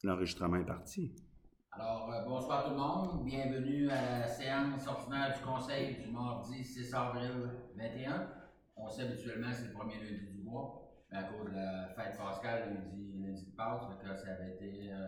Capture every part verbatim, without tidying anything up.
L'enregistrement est parti. Alors, euh, bonsoir tout le monde. Bienvenue à la séance ordinaire du Conseil du mardi six avril vingt et un. On sait habituellement c'est le premier lundi du mois, mais à cause de la fête pascale, lundi, lundi de Pâques, donc, ça avait été euh,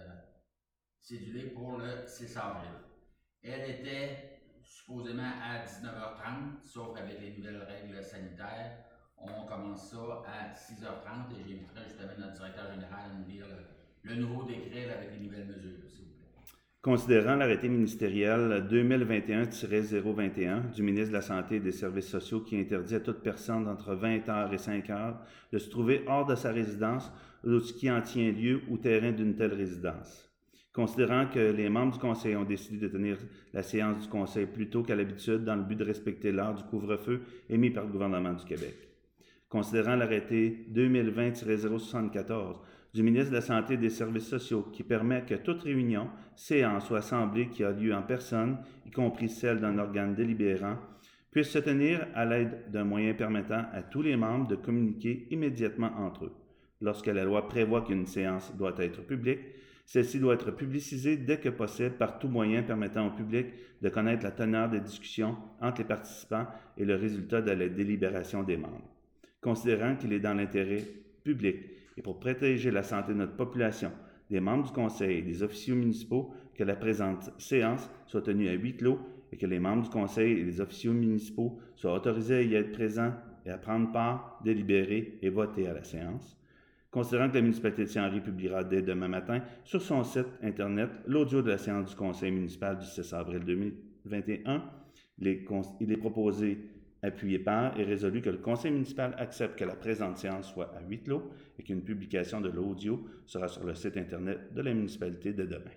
cédulé pour le six avril. Elle était supposément à dix-neuf heures trente, sauf avec les nouvelles règles sanitaires. On commence ça à six heures trente et j'inviterai justement notre directeur général à nous lire le, le nouveau décret là, avec les nouvelles mesures, s'il vous plaît. Considérant l'arrêté ministériel deux mille vingt et un tiret zéro vingt et un du ministre de la Santé et des Services sociaux qui interdit à toute personne d'entre vingt heures et cinq heures de se trouver hors de sa résidence ou ce qui en tient lieu ou terrain d'une telle résidence. Considérant que les membres du Conseil ont décidé de tenir la séance du Conseil plus tôt qu'à l'habitude dans le but de respecter l'heure du couvre-feu émis par le gouvernement du Québec. Considérant l'arrêté deux mille vingt tiret zéro soixante-quatorze du ministre de la Santé et des Services sociaux qui permet que toute réunion, séance ou assemblée qui a lieu en personne, y compris celle d'un organe délibérant, puisse se tenir à l'aide d'un moyen permettant à tous les membres de communiquer immédiatement entre eux. Lorsque la loi prévoit qu'une séance doit être publique, celle-ci doit être publicisée dès que possible par tout moyen permettant au public de connaître la teneur des discussions entre les participants et le résultat de la délibération des membres. Considérant qu'il est dans l'intérêt public et pour protéger la santé de notre population, des membres du Conseil et des officiers municipaux, que la présente séance soit tenue à huis clos et que les membres du Conseil et les officiers municipaux soient autorisés à y être présents et à prendre part, délibérer et voter à la séance. Considérant que la municipalité de Saint-Henri publiera dès demain matin sur son site Internet l'audio de la séance du Conseil municipal du six avril deux mille vingt et un, il est proposé, appuyé par et résolu que le Conseil municipal accepte que la présente séance soit à huis clos et qu'une publication de l'audio sera sur le site Internet de la municipalité dès demain.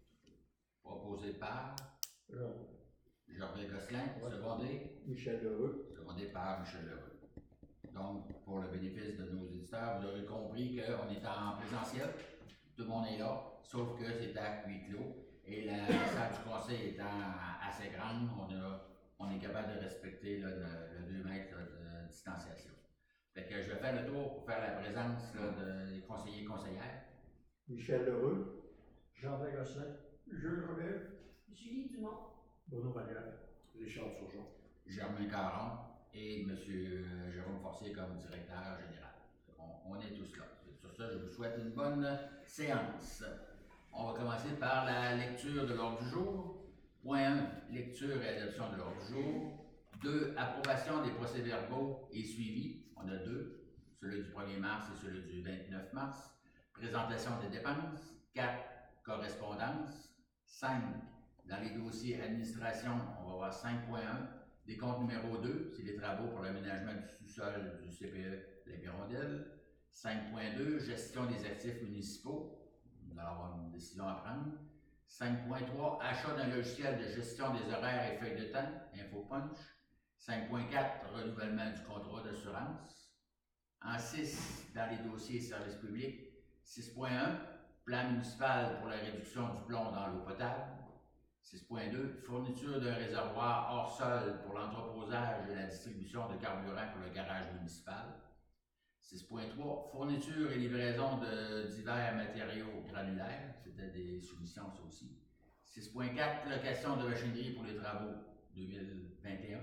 Proposé par Non. Gervais Gosselin, ouais. Secondé Michel Lheureux. Secondé par Michel Lheureux. Donc, pour le bénéfice de nos éditeurs, vous aurez compris qu'on est en présentiel, tout le monde est là, sauf que c'est à huis clos. Et la salle du conseil étant assez grande, on, a, on est capable de respecter là, le, le deux mètres là, de distanciation. Fait que je vais faire le tour pour faire la présence là, de, des conseillers et conseillères. Michel Lheureux. Gervais Gosselin. Jules Robert. Julie Dumont. Bruno Vallière. Richard Turgeon. Germain Caron et M. Jérôme Forcier comme directeur général. On, on est tous là. Sur ça, je vous souhaite une bonne séance. On va commencer par la lecture de l'ordre du jour. Point un, lecture et adoption de l'ordre du jour. deux, approbation des procès-verbaux et suivi. On a deux, celui du premier mars et celui du vingt-neuf mars. Présentation des dépenses. quatre, correspondance. cinq, dans les dossiers administration, on va voir cinq point un. Décompte numéro deux, c'est les travaux pour l'aménagement du sous-sol du C P E La Hirondelle. cinq point deux, gestion des actifs municipaux. Nous allons avoir une décision à prendre. cinq point trois, achat d'un logiciel de gestion des horaires et feuilles de temps, InfoPunch. cinq point quatre, renouvellement du contrat d'assurance. En six, dans les dossiers services publics. six point un, plan municipal pour la réduction du plomb dans l'eau potable. six point deux, fourniture d'un réservoir hors sol pour l'entreposage et la distribution de carburant pour le garage municipal. six point trois, fourniture et livraison de divers matériaux granulaires. C'était des soumissions, ça aussi. six point quatre, location de machinerie pour les travaux deux mille vingt et un.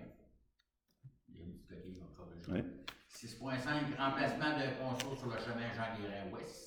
Il y a une petite coquille encore aujourd'hui. Oui. six point cinq, remplacement d'un ponceau sur le chemin Jean-Guérin-Ouest.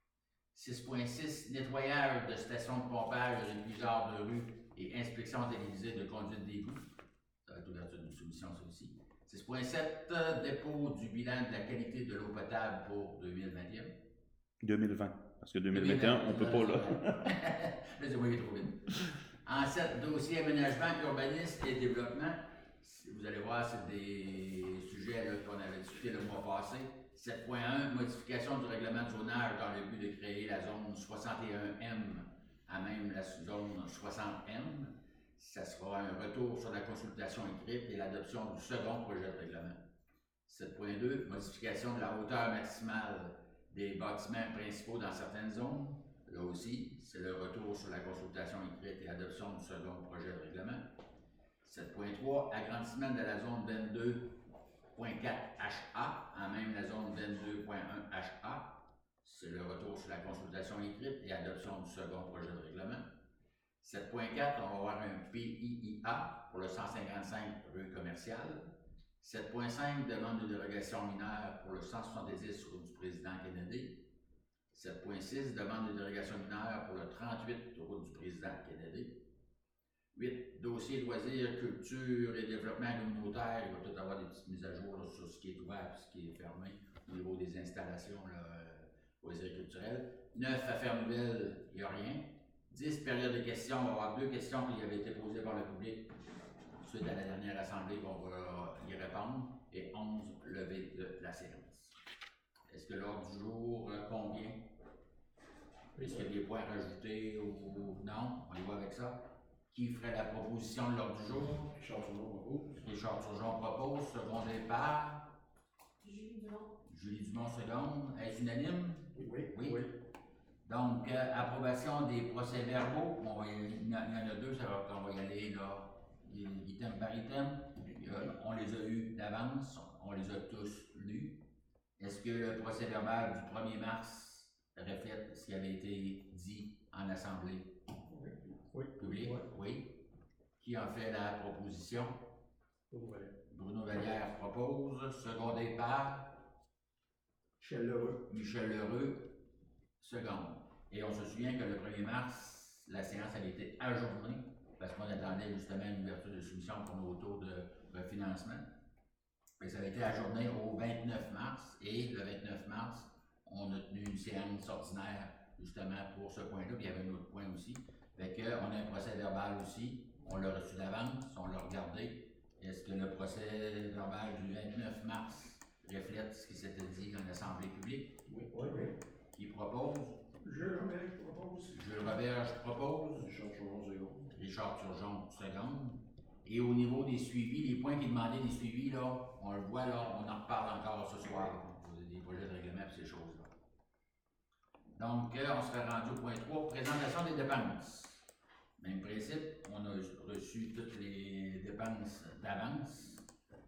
six point six, nettoyage de stations de pompage et d'épuiseurs de rue et inspection télévisée de conduite d'égout. Ça va être l'ouverture d'une soumission, ça aussi. six point sept, dépôt du bilan de la qualité de l'eau potable pour deux mille vingt et un. deux mille vingt, parce que deux mille vingt et un, on ne peut pas là. Là, c'est moi qui ai trop vite. En sept, dossier aménagement, urbanisme et développement. Vous allez voir, c'est des sujets là, qu'on avait discuté le mois passé. sept point un, modification du règlement de zonage dans le but de créer la zone soixante et un M à même la zone soixante M. Ça sera un retour sur la consultation écrite et l'adoption du second projet de règlement. sept point deux, modification de la hauteur maximale des bâtiments principaux dans certaines zones. Là aussi, c'est le retour sur la consultation écrite et l'adoption du second projet de règlement. sept point trois, agrandissement de la zone vingt-deux point quatre H A, en même la zone vingt-deux point un H A. c'est le retour sur la consultation écrite et adoption du second projet de règlement. sept point quatre, on va avoir un P I I A pour le cent cinquante-cinq rue commerciale. sept point cinq, demande de dérogation mineure pour le cent soixante-dix rue du président Kennedy. sept point six, demande de dérogation mineure pour le trente-huit route du président Kennedy. huit, dossier loisirs, culture et développement communautaire. Il va peut-être avoir des petites mises à jour là, sur ce qui est ouvert et ce qui est fermé au niveau des installations là, euh, loisirs culturels. neuf, affaires nouvelles, il n'y a rien. dix, période de questions. On va avoir deux questions qui avaient été posées par le public suite à la dernière assemblée qu'on va y répondre. Et onze, levée de la séance. Est-ce que l'ordre du jour euh, convient? Est-ce qu'il y a des points à rajouter ou non? On y va avec ça. Qui ferait la proposition de l'ordre du jour? Richard Turgeon propose. Richard Turgeon propose, secondé par Julie Dumont. Julie Dumont, seconde. Est-ce unanime? Oui. Oui. Donc, euh, approbation des procès-verbaux. On va y, il y en a deux, ça va, on va y aller là, item par item. Euh, on les a eus d'avance, on les a tous lus. Est-ce que le procès-verbal du premier mars reflète ce qui avait été dit en assemblée Oui. publique? Oui. Oui. Qui en fait la proposition? Bruno Vallière. Bruno Vallière propose, secondé par Michel Lheureux. Michel Lheureux, seconde. Et on se souvient que le premier mars, la séance avait été ajournée parce qu'on attendait justement une ouverture de soumission pour nos taux de refinancement. Et ça avait été ajourné au vingt-neuf mars et le vingt-neuf mars, on a tenu une séance ordinaire justement pour ce point-là, puis il y avait un autre point aussi. Fait qu'on a un procès verbal aussi, on l'a reçu d'avance, on l'a regardé. Est-ce que le procès verbal du vingt-neuf mars reflète ce qui s'était dit en assemblée publique? Oui. Oui. Oui. Qui propose? Jules Robert propose. Jules Roberge propose. Richard Turgeon second. Richard Turgeon, seconde. Et au niveau des suivis, les points qui demandaient des suivis, là, on le voit, là, on en reparle encore ce soir, des projets de règlement et ces choses-là. Donc, euh, on serait rendu au point trois, présentation des dépenses. Même principe, on a reçu toutes les dépenses d'avance.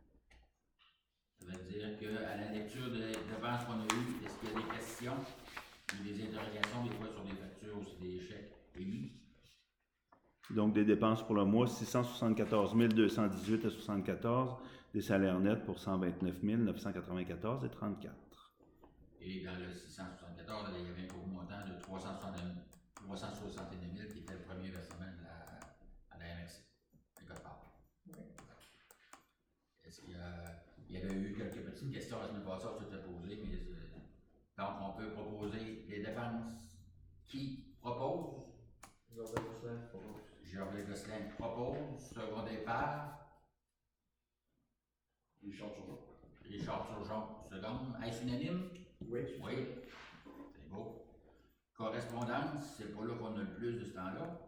Ça veut dire qu'à la lecture des dépenses qu'on a eues, est-ce qu'il y a des questions ou des interrogations, des fois sur des factures ou sur des chèques émis? Donc, des dépenses pour le mois, six cent soixante-quatorze mille deux cent dix-huit virgule soixante-quatorze, des salaires nets pour cent vingt-neuf mille neuf cent quatre-vingt-quatorze virgule trente-quatre. Et dans le six cent soixante-quatorze, il y avait un gros montant de trois cent soixante et un mille qui était le premier versement de la, à la M R C, le code part. Est-ce qu'il y, a, il y avait eu quelques petites questions la semaine passée, ça s'était posé, mais euh, donc on peut proposer les dépenses. Qui propose? Jordan Gosselin propose. Gervais Gosselin propose, secondé par Richard Turgeon. Richard Turgeon, seconde. Est-ce unanime? Oui. Oui. C'est beau. Correspondance, c'est pas là qu'on a le plus de ce temps-là.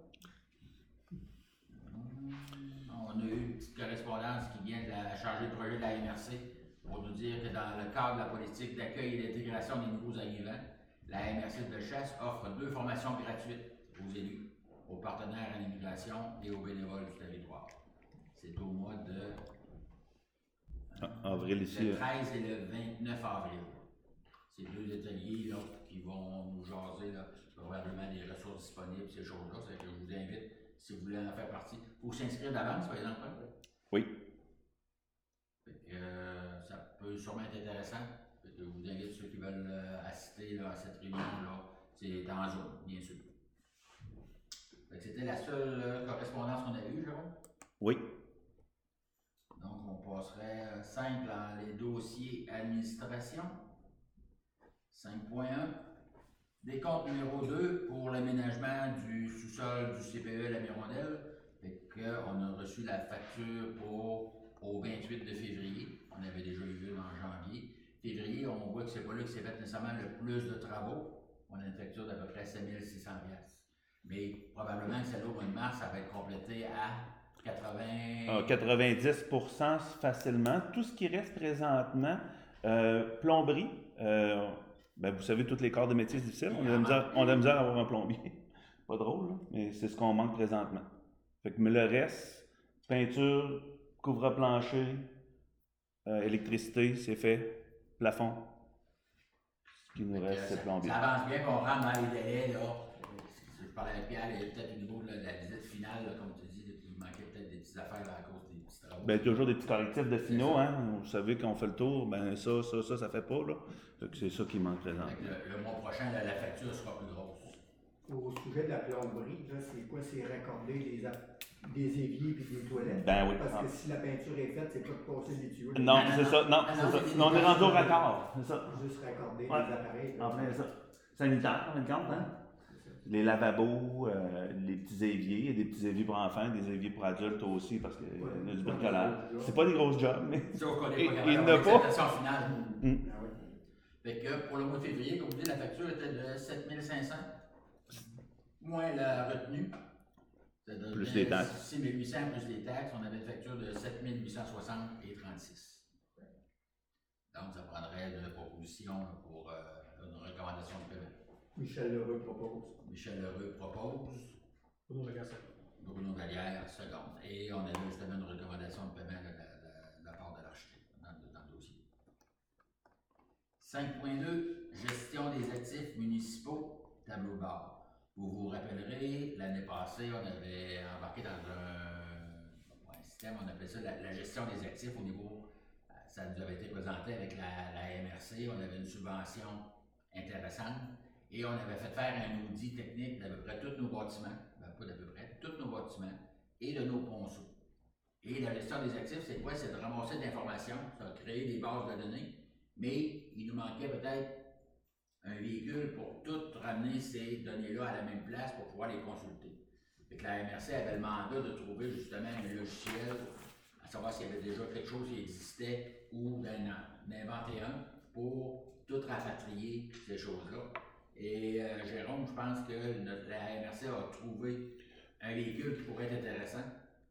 On a eu une petite correspondance qui vient de la chargée de projet de la M R C pour nous dire que dans le cadre de la politique d'accueil et d'intégration des nouveaux arrivants, la M R C de Bellechasse offre deux formations gratuites aux élus, aux partenaires en immigration et aux bénévoles du territoire. C'est au mois de Ah, avril ici. le treize et le vingt-neuf avril. C'est deux ateliers là, qui vont nous jaser là, probablement des ressources disponibles, ces choses-là. C'est que je vous invite, si vous voulez en faire partie, pour s'inscrire d'avance, par exemple. Hein? Oui. Fait que, euh, ça peut sûrement être intéressant. Fait que je vous invite ceux qui veulent euh, assister là, à cette réunion-là. C'est en Zoom, bien sûr. Fait que c'était la seule euh, correspondance qu'on a eue, Jérôme. Oui. Donc, on passerait euh, simple dans les dossiers administration. cinq point un. Décompte numéro deux pour l'aménagement du sous-sol du C P E La Mirondelle. Fait qu'on a reçu la facture pour au vingt-huit de février. On avait déjà eu une en janvier. Février, on voit que c'est pas là que c'est fait nécessairement le plus de travaux. On a une facture d'à peu près sept mille six cents dollars. Mais probablement que celle-là au mois de mars, ça va être complété à quatre-vingts... Ah, quatre-vingt-dix pour cent facilement. Tout ce qui reste présentement, euh, plomberie, euh, ben vous savez, tous les corps de métiers difficiles, on a de la misère, on a de la misère à avoir un plombier. Pas drôle, là, mais c'est ce qu'on manque présentement. Fait que, mais le reste, peinture, couvre-plancher, euh, électricité, c'est fait, plafond. Ce qui nous Fait que reste, c'est ça, plombier. ça avance bien, qu'on rentre dans les délais, là. Je parlais avec Pierre, il y a peut-être au niveau de la, de la visite finale, là, comme tu dis, il manquait peut-être des petites affaires là, à cause des petits travaux. Ben, toujours des petits correctifs de finaux, ça. hein. Vous savez qu'on fait le tour, ben ça, ça, ça, ça fait pas, là. Fait que c'est ça qui manque Fait présentement. que le, le mois prochain, là, la facture sera plus grosse. Au sujet de la plomberie, là, c'est quoi? C'est raccorder des, app- des éviers et des toilettes? Ben oui. Parce que si la peinture est faite, c'est pas de passer des tuyaux. Non, non, c'est non. ça, non, Ah, c'est non, ça. c'est des Non, on est rendu au détails. raccord, c'est ça. Juste raccorder Ouais. des appareils. là. En plein ça. Sanitaire, en fin de compte, hein? C'est ça. Les lavabos, euh, les petits éviers, il y a des petits éviers pour enfants, des éviers pour adultes aussi, parce qu'il y a du bricolage. C'est pas des grosses jobs, mais. Sauf qu'on Et- n'est pas il capable n'a d'avoir pas. l'acceptation finale. Mm. Ah oui. Fait que pour le mois de février, comme vous dites, la facture était de sept mille cinq cents, moins la retenue. Ça donnait Plus les taxes. six mille huit cents plus les taxes, on avait une facture de sept mille huit cent soixante et trente-six. Donc, ça prendrait une proposition pour euh, une recommandation de paiement. Michel Lheureux propose. Michel Lheureux propose, Bruno Lagacé. Bruno Vallière, seconde. Et on avait justement une recommandation de paiement de la, de- de la part de l'architecte dans, le- dans le dossier. cinq point deux, gestion des actifs municipaux, tableau de bord. Vous vous rappellerez, l'année passée, on avait embarqué dans un, un système, on appelait ça la, la gestion des actifs au niveau, euh, ça nous avait été présenté avec la, la M R C, on avait une subvention intéressante et on avait fait faire un audit technique d'à peu près tous nos bâtiments, ben, pas d'à peu près, tous nos bâtiments et de nos ponceaux. Et la gestion des actifs, c'est quoi? C'est de ramasser de l'information, ça va créer des bases de données, mais il nous manquait peut-être un véhicule pour tout ramener ces données-là à la même place pour pouvoir les consulter. Fait que la M R C avait le mandat de trouver justement un logiciel, à savoir s'il y avait déjà quelque chose qui existait ou d'en inventer un pour tout rapatrier ces choses-là. Et euh, Jérôme, je pense que notre, la M R C a trouvé un véhicule qui pourrait être intéressant.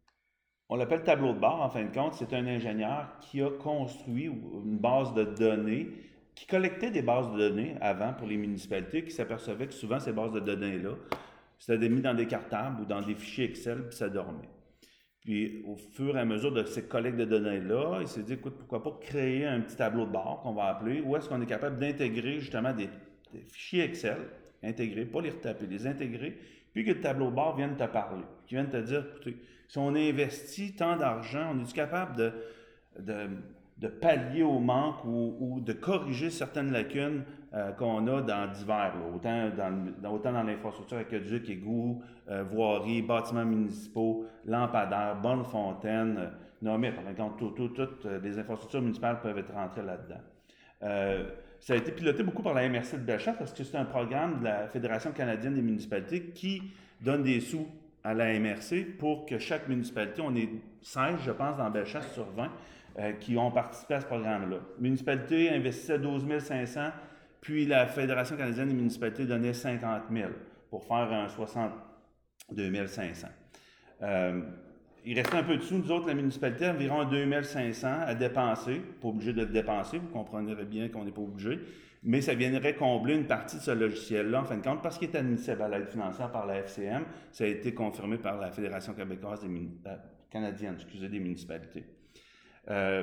On l'appelle tableau de bord, en fin de compte. C'est un ingénieur qui a construit une base de données, qui collectait des bases de données avant pour les municipalités, qui s'apercevait que souvent ces bases de données-là, c'était mis dans des cartables ou dans des fichiers Excel, puis ça dormait. Puis au fur et à mesure de ces collectes de données-là, il s'est dit, écoute, pourquoi pas créer un petit tableau de bord qu'on va appeler, où est-ce qu'on est capable d'intégrer justement des, des fichiers Excel, intégrer, pas les retaper, les intégrer, puis que le tableau de bord vienne te parler, qui vienne te dire, écoutez, si on investit tant d'argent, on est-tu capable de, de, de pallier au manque ou, ou de corriger certaines lacunes euh, qu'on a dans divers, là, autant dans, dans, autant dans l'infrastructure aqueduc, égouts, euh, voiries, bâtiments municipaux, lampadaires, bonnes fontaines, euh, nommés, par exemple, tout, tout, toutes euh, les infrastructures municipales peuvent être rentrées là-dedans. Euh, ça a été piloté beaucoup par la M R C de Bellechasse parce que c'est un programme de la Fédération canadienne des municipalités qui donne des sous à la M R C pour que chaque municipalité, on est seize, je pense, dans Bellechasse sur vingt, euh, qui ont participé à ce programme-là. La municipalité investissait douze mille cinq cents, puis la Fédération canadienne des municipalités donnait cinquante mille pour faire un soixante-deux mille cinq cents. Euh, il restait un peu de sous, nous autres, la municipalité, environ deux mille cinq cents à dépenser, pas obligé de le dépenser, vous comprendrez bien qu'on n'est pas obligé, mais ça viendrait combler une partie de ce logiciel-là, en fin de compte, parce qu'il est admissible à l'aide financière par la F C M. Ça a été confirmé par la Fédération québécoise des euh, canadienne, excusez, des municipalités. Euh,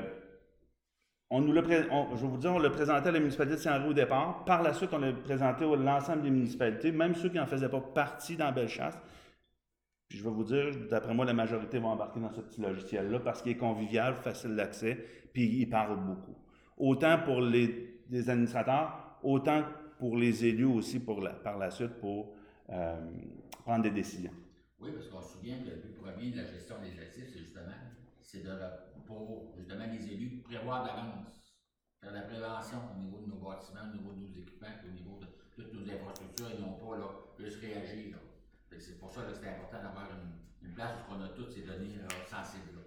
on nous l'a pré- on, je vais vous dire, on l'a présenté à la municipalité de Saint-Henri au départ. Par la suite, on l'a présenté à l'ensemble des municipalités, même ceux qui n'en faisaient pas partie dans Bellechasse. Puis je vais vous dire, d'après moi, la majorité vont embarquer dans ce petit logiciel-là parce qu'il est convivial, facile d'accès, puis il parle beaucoup. Autant pour les, les administrateurs, autant pour les élus aussi pour la, par la suite pour euh, prendre des décisions. Oui, parce qu'on se souvient que le but premier de la gestion des actifs, c'est justement, c'est de, pour justement les élus prévoir d'avance, faire de la prévention au niveau de nos bâtiments, au niveau de nos équipements, au niveau de toutes nos infrastructures et non pas là, juste réagir. Là. C'est pour ça que c'est important d'avoir une, une place où on a toutes ces données là, sensibles.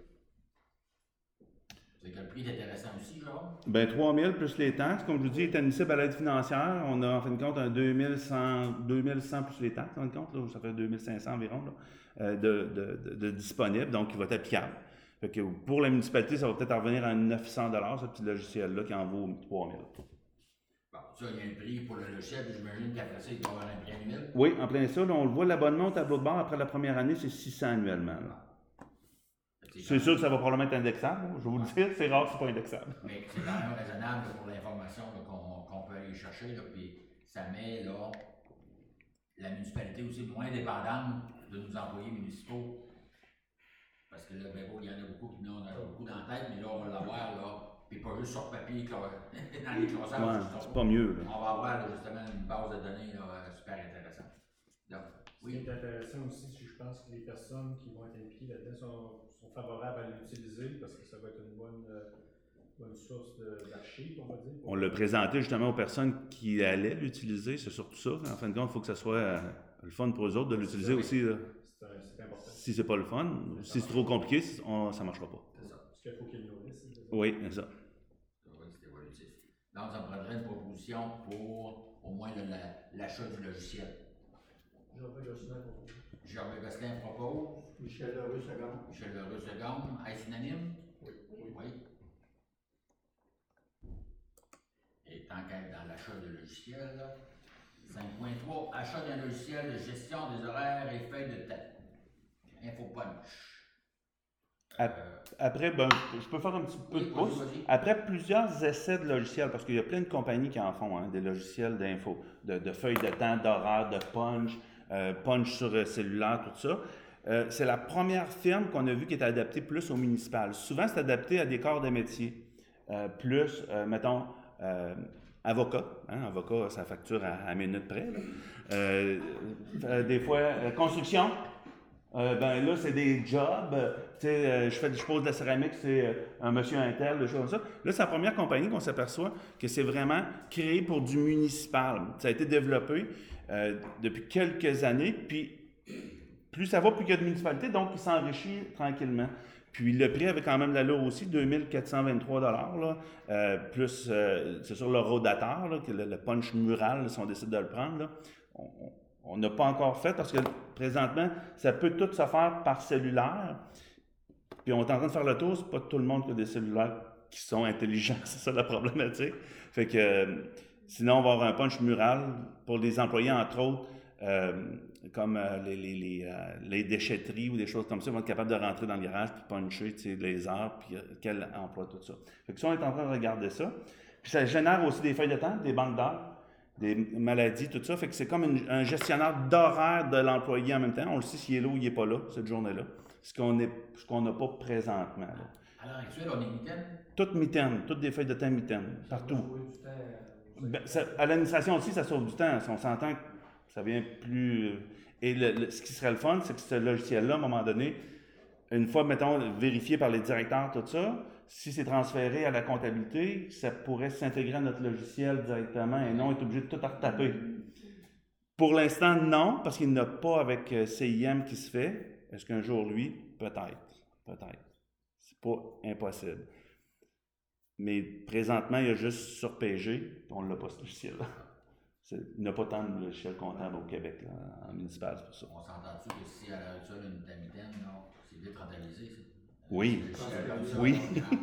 C'est que le prix est intéressant aussi, genre? Bien, trois mille plus les taxes. Comme je vous dis, il est admissible à l'aide financière. On a en fin de compte un deux mille cent, deux mille cent plus les taxes, en fin de compte. Là, ça fait deux mille cinq cents environ là, euh, de, de, de, de disponible, donc il va être applicable. Fait que pour la municipalité, ça va peut-être revenir à neuf cents dollars ce petit logiciel-là qui en vaut trois mille. Bon, ça, il y a un prix pour le logiciel, j'imagine qu'après ça, il doit y avoir un prix annuel. Oui, en plein ça, là, on le voit, l'abonnement au tableau de bord après la première année, c'est six cents annuellement. Là. C'est sûr que ça va probablement être indexable, je vais vous le dire, c'est rare que c'est pas indexable. Mais c'est quand même raisonnable là, pour l'information là, qu'on qu'on peut aller chercher, là, puis ça met là, la municipalité aussi moins dépendante de nos employés municipaux. Parce que là, ben bon, il y en a beaucoup qui n'en ont beaucoup dans la tête, mais là, on va l'avoir, là, puis pas juste sur papier, dans les classages. Ouais, c'est pas mieux. Là. On va avoir là, justement une base de données là, super intéressante. Donc, Oui. Ce qui est intéressant aussi, c'est que je pense que les personnes qui vont être impliquées là-dedans sont, sont favorables à l'utiliser parce que ça va être une bonne, euh, bonne source d'archives, on va dire. On l'a présenté justement aux personnes qui allaient l'utiliser, c'est surtout ça. En fin de compte, il faut que ça soit euh, le fun pour eux autres de l'utiliser aussi. C'est important. Si c'est pas le fun, si c'est trop compliqué, on, ça marchera pas. C'est ça. Parce qu'il faut qu'ils nourrissent. Oui, c'est ça. Oui, c'est évolutif. Donc, ça prendrait une proposition pour au moins l'achat du logiciel. Gervais Gosselin propose. Gervais Gosselin propose. Michel Leroux, second. Michel Leroux, second. Est-ce unanime? Oui. Oui. oui. Et tant qu'à être dans l'achat de logiciel, cinq point trois, achat d'un logiciel de gestion des horaires et feuilles de temps. InfoPunch. Après, ben, je peux faire un petit peu oui, de pouce. vas-y, vas-y. Après plusieurs essais de logiciels, parce qu'il y a plein de compagnies qui en font, hein, des logiciels d'info, de, de feuilles de temps, d'horaires, de punch, euh, punch sur euh, cellulaire, tout ça. Euh, c'est la première firme qu'on a vue qui est adaptée plus au municipal. Souvent, c'est adapté à des corps de métier. Euh, plus, euh, mettons, euh, avocat. Hein, avocat, ça facture à, à minute près. Là. Euh, euh, des fois, euh, construction. Euh, ben là, c'est des jobs. Tu sais, euh, je, fais, je pose de la céramique, c'est euh, un monsieur intel, des choses comme ça. Là, c'est la première compagnie qu'on s'aperçoit que c'est vraiment créé pour du municipal. Ça a été développé euh, depuis quelques années, puis plus ça va, plus il y a de municipalités, donc il s'enrichit tranquillement. Puis le prix avait quand même l'allure aussi, deux mille quatre cent vingt-trois dollars, là, euh, plus, euh, c'est sur le rodateur, là, que le, le punch mural, là, si on décide de le prendre, là, on, on n'a pas encore fait parce que présentement, ça peut tout se faire par cellulaire. Puis on est en train de faire le tour, c'est pas tout le monde qui a des cellulaires qui sont intelligents, c'est ça la problématique. Fait que euh, sinon, on va avoir un punch mural pour les employés, entre autres, euh, comme euh, les, les, les, euh, les déchetteries ou des choses comme ça, ils vont être capables de rentrer dans le garage puis puncher les heures, puis euh, quel emploi, tout ça. Fait que ça, on est en train de regarder ça. Puis ça génère aussi des feuilles de temps, des banques d'heures, des maladies, tout ça. Fait que c'est comme une, un gestionnaire d'horaire de l'employé en même temps. On le sait s'il est là ou il n'est pas là, cette journée-là. Ce qu'on est, ce qu'on n'a pas présentement. Là. À l'heure actuelle, on est mitaine? Toutes mitaines, toutes des feuilles de temps mitaines, partout. Ben, ça, à l'administration aussi, ça sauve du temps. Si on s'entend que ça vient plus... Et le, le, ce qui serait le fun, c'est que ce logiciel-là, à un moment donné, une fois, mettons, vérifié par les directeurs, tout ça, si c'est transféré à la comptabilité, ça pourrait s'intégrer à notre logiciel directement et non être obligé de tout retaper. Pour l'instant, non, parce qu'il n'y a pas avec C I M qui se fait. Est-ce qu'un jour, lui? Peut-être. Peut-être. C'est pas impossible. Mais présentement, il y a juste sur P G, on ne l'a pas ce logiciel-là. Il n'y a pas tant de logiciels comptables au Québec, là, en municipal, c'est pour ça. On s'entend-tu que si à l'heure actuelle, une mitaine, c'est vite rentabilisé, ça? Oui. Ça, oui.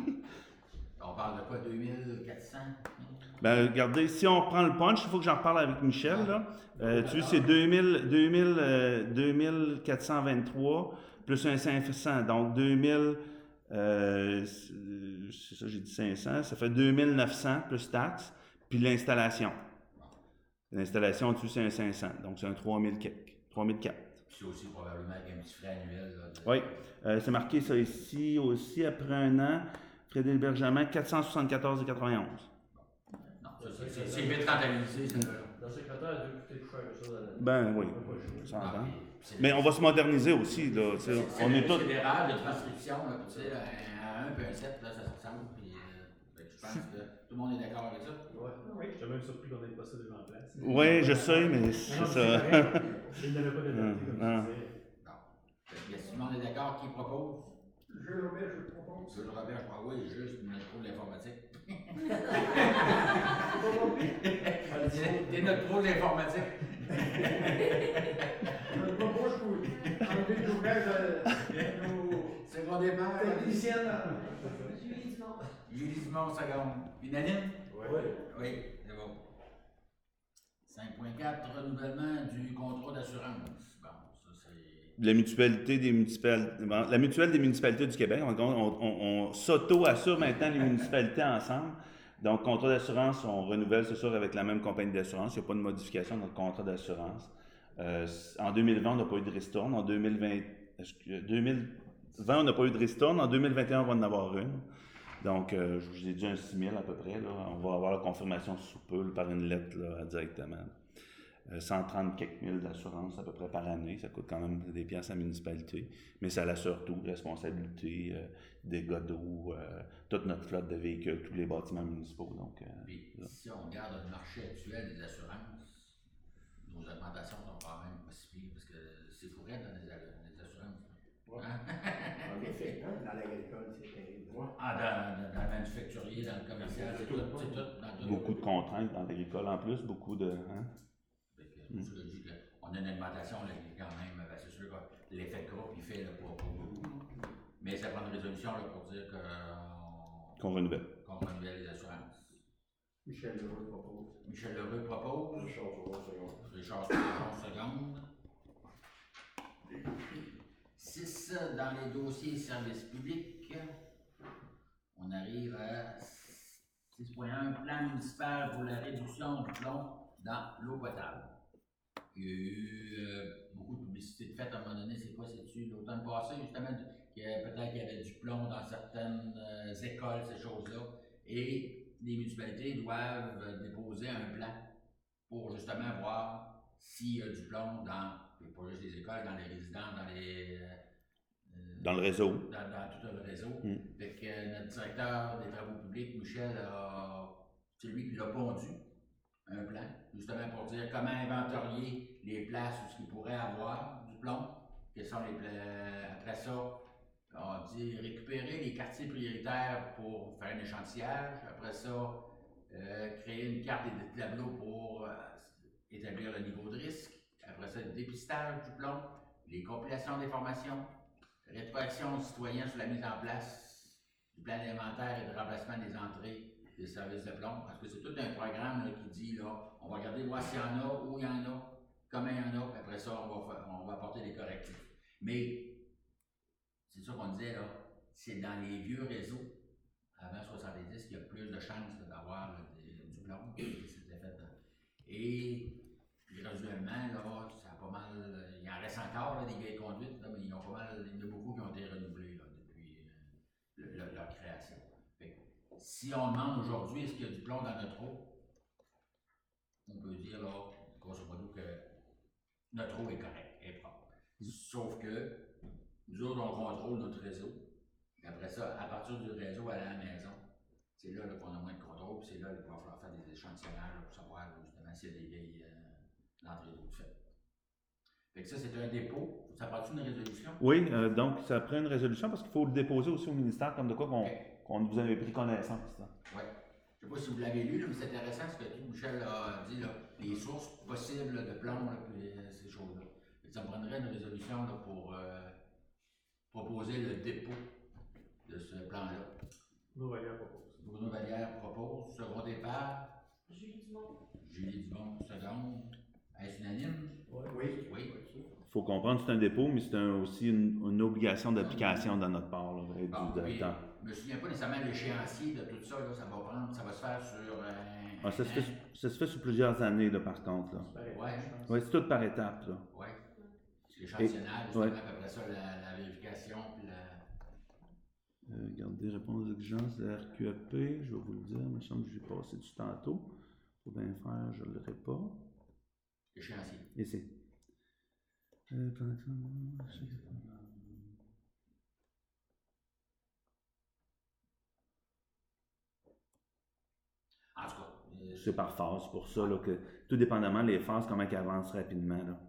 On parle de quoi, deux mille quatre cents? Ben, regardez, si on prend le punch, il faut que j'en reparle avec Michel, là. Euh, tu sais, c'est deux mille, deux mille, euh, deux mille quatre cent vingt-trois plus un cinq cents. Donc, deux mille, euh, c'est ça, j'ai dit cinq cents, ça fait deux mille neuf cents plus taxes, puis l'installation. L'installation dessus, c'est un cinq cents. Donc, c'est un trois mille quelque, trois mille quatre. C'est aussi probablement avec un petit frais annuel. Là, de... Oui, euh, c'est marqué ça ici aussi, après un an, frais d'hébergement, quatre cent soixante-quatorze virgule quatre-vingt-onze. Non, c'est vite rentabilisé, ça. Dans ce secrétaire, elle doit coûter cher que ça. Ben oui, ça entend. Mais on va se moderniser aussi, là. C'est on est tous... fédéral de transcription, là, tu sais, à un et un sept, là, ça se ressemble. Puis, euh, je pense que tout le monde est d'accord avec ça. Oui, oui. Je suis même surpris qu'on ait pas ça déjà en place. Oui, je sais, mais c'est ça. Il n'avait pas d'adapté, comme non. Non. tu disais. Si tout le monde est d'accord, qui propose? Jules Robert, je propose. Jules Robert, je crois, oui, juste notre pro de l'informatique. T'es notre pro de l'informatique. Je propose pour enlever l'ouvrage de nos Secondairement. techniciennes. Julie Dumont. Julie Dumont, seconde. Unanime? Oui. Oui, c'est bon. cinq point quatre, renouvellement du contrat d'assurance. Bon, ça c'est... la mutualité des municipalités, la mutuelle des municipalités du Québec, on, on, on, on s'auto-assure maintenant les municipalités ensemble. Donc, contrat d'assurance, on renouvelle, c'est sûr, avec la même compagnie d'assurance. Il n'y a pas de modification dans le contrat d'assurance. Euh, en deux mille vingt, on n'a pas eu de ristourne. En deux mille vingt, deux mille vingt, on n'a pas eu de ristourne. En deux mille vingt et un, on va en avoir une. Donc, euh, je vous ai dit un six mille à peu près. Là. On va avoir la confirmation sous peu là, par une lettre là, directement. Euh, cent trente quelques mille d'assurance à peu près par année. Ça coûte quand même des pièces à la municipalité. Mais ça l'assure tout, responsabilité, euh, dégâts d'eau, euh, toute notre flotte de véhicules, tous les bâtiments municipaux. Donc, euh, Puis, si on regarde le marché actuel des assurances, nos augmentations sont quand même pas si pires, parce que c'est courant dans les, les assurances. Ouais. Hein? En effet, hein, dans l'agricole, c'est terrible. Ouais. Ah, dans, dans, dans le manufacturier, dans le commercial, c'est tout, c'est tout, dans tout. Beaucoup de contraintes dans l'agricole en plus, beaucoup de... Hein? C'est pour ça que je dis qu'on a une alimentation là, qui est quand même, ben, c'est sûr que l'effet de groupe, il fait là, pour, pour beaucoup. Mais ça prend une résolution là, pour dire qu'on qu'on renouvelle. qu'on renouvelle les assurances. Michel Leroux propose. Michel Leroux propose. Richard Jouron, seconde. Richard Jouron, seconde. six. Dans les dossiers services publics, on arrive à six point un, plan municipal pour la réduction du plomb dans l'eau potable. Il y a eu euh, beaucoup de publicité de fait à un moment donné, c'est quoi, c'est-tu l'automne passé, justement, qu'il y avait, peut-être qu'il y avait du plomb dans certaines euh, écoles, ces choses-là, et les municipalités doivent euh, déposer un plan pour justement voir s'il y a du plomb dans, et pas juste les écoles, dans les résidences, dans les... Euh, dans le réseau. Dans, dans tout le réseau. Mm. Fait que euh, notre directeur des travaux publics, Michel, a, c'est lui qui l'a pondu, un plan, justement pour dire comment inventorier les places où il pourrait avoir du plomb, quels sont les plans. Après ça, on dit récupérer les quartiers prioritaires pour faire un échantillage. Après ça, euh, créer une carte et des tableaux pour euh, établir le niveau de risque. Après ça, le dépistage du plomb, les compilations d'informations, rétroaction aux citoyens sur la mise en place du plan d'inventaire et de remplacement des entrées des services de plomb. Parce que c'est tout un programme là, qui dit, là, on va regarder, voir s'il y en a, où il y en a, comment il y en a, puis après ça, on va, on va apporter des correctifs. Mais, c'est ça qu'on disait, là, c'est dans les vieux réseaux, avant soixante-dix, qu'il y a plus de chances d'avoir du plomb. C'était fait. Et, graduellement, là, ça a pas mal, il en reste encore là, des vieilles conduites, là, mais il y en a pas mal, il y en a beaucoup qui ont été renouvelées là, depuis euh, le, le, leur création. Fait que, si on demande aujourd'hui est-ce qu'il y a du plomb dans notre eau, on peut dire là, grosso modo, que notre eau est correcte, est propre. Sauf que nous autres, on contrôle notre réseau. Et après ça, à partir du réseau à la maison, c'est là, là qu'on a moins de contrôle, puis c'est là qu'il va falloir faire des échantillonnages là, pour savoir là, justement s'il y a des vieilles euh, entrées d'eau de fait. Fait que ça, c'est un dépôt. Ça prend-tu une résolution? Oui, euh, donc ça prend une résolution parce qu'il faut le déposer aussi au ministère, comme de quoi qu'on Okay. qu'on vous avez pris connaissance. Oui. Je ne sais pas si vous l'avez lu, là, mais c'est intéressant ce que tout Michel a dit, là, les sources possibles là, de plomb, là, puis euh, ces choses-là. Ça me prendrait une résolution là, pour euh, proposer le dépôt de ce plan-là. Bruno Vallière propose. Bruno Vallière propose, secondé par Julie Dumont. Julie Dumont, seconde. Est-ce unanime? Oui. Oui. Il faut comprendre que c'est un dépôt, mais c'est un, aussi une, une obligation d'application de notre part, là, du Bon, directeur. je ne me souviens pas nécessairement de l'échéancier de tout ça, là, ça va prendre, ça va se faire sur un. Ah, ça, se fait, ça se fait sur plusieurs années, là, par contre. Là. Ouais. Oui, c'est tout par étapes. Là. Oui. L'échantillonnage, justement, ouais. puis après ça, la, la vérification, puis la. Euh, regardez, réponse d'exigence de R Q A P, je vais vous le dire, il me semble que j'ai passé du tantôt. Pour bien faire, je ne l'aurai pas. Échéancier. Ici. Euh, En tout cas. Euh, c'est par phase, pour ça, là, que tout dépendamment les phases, comment elles avancent rapidement. Là.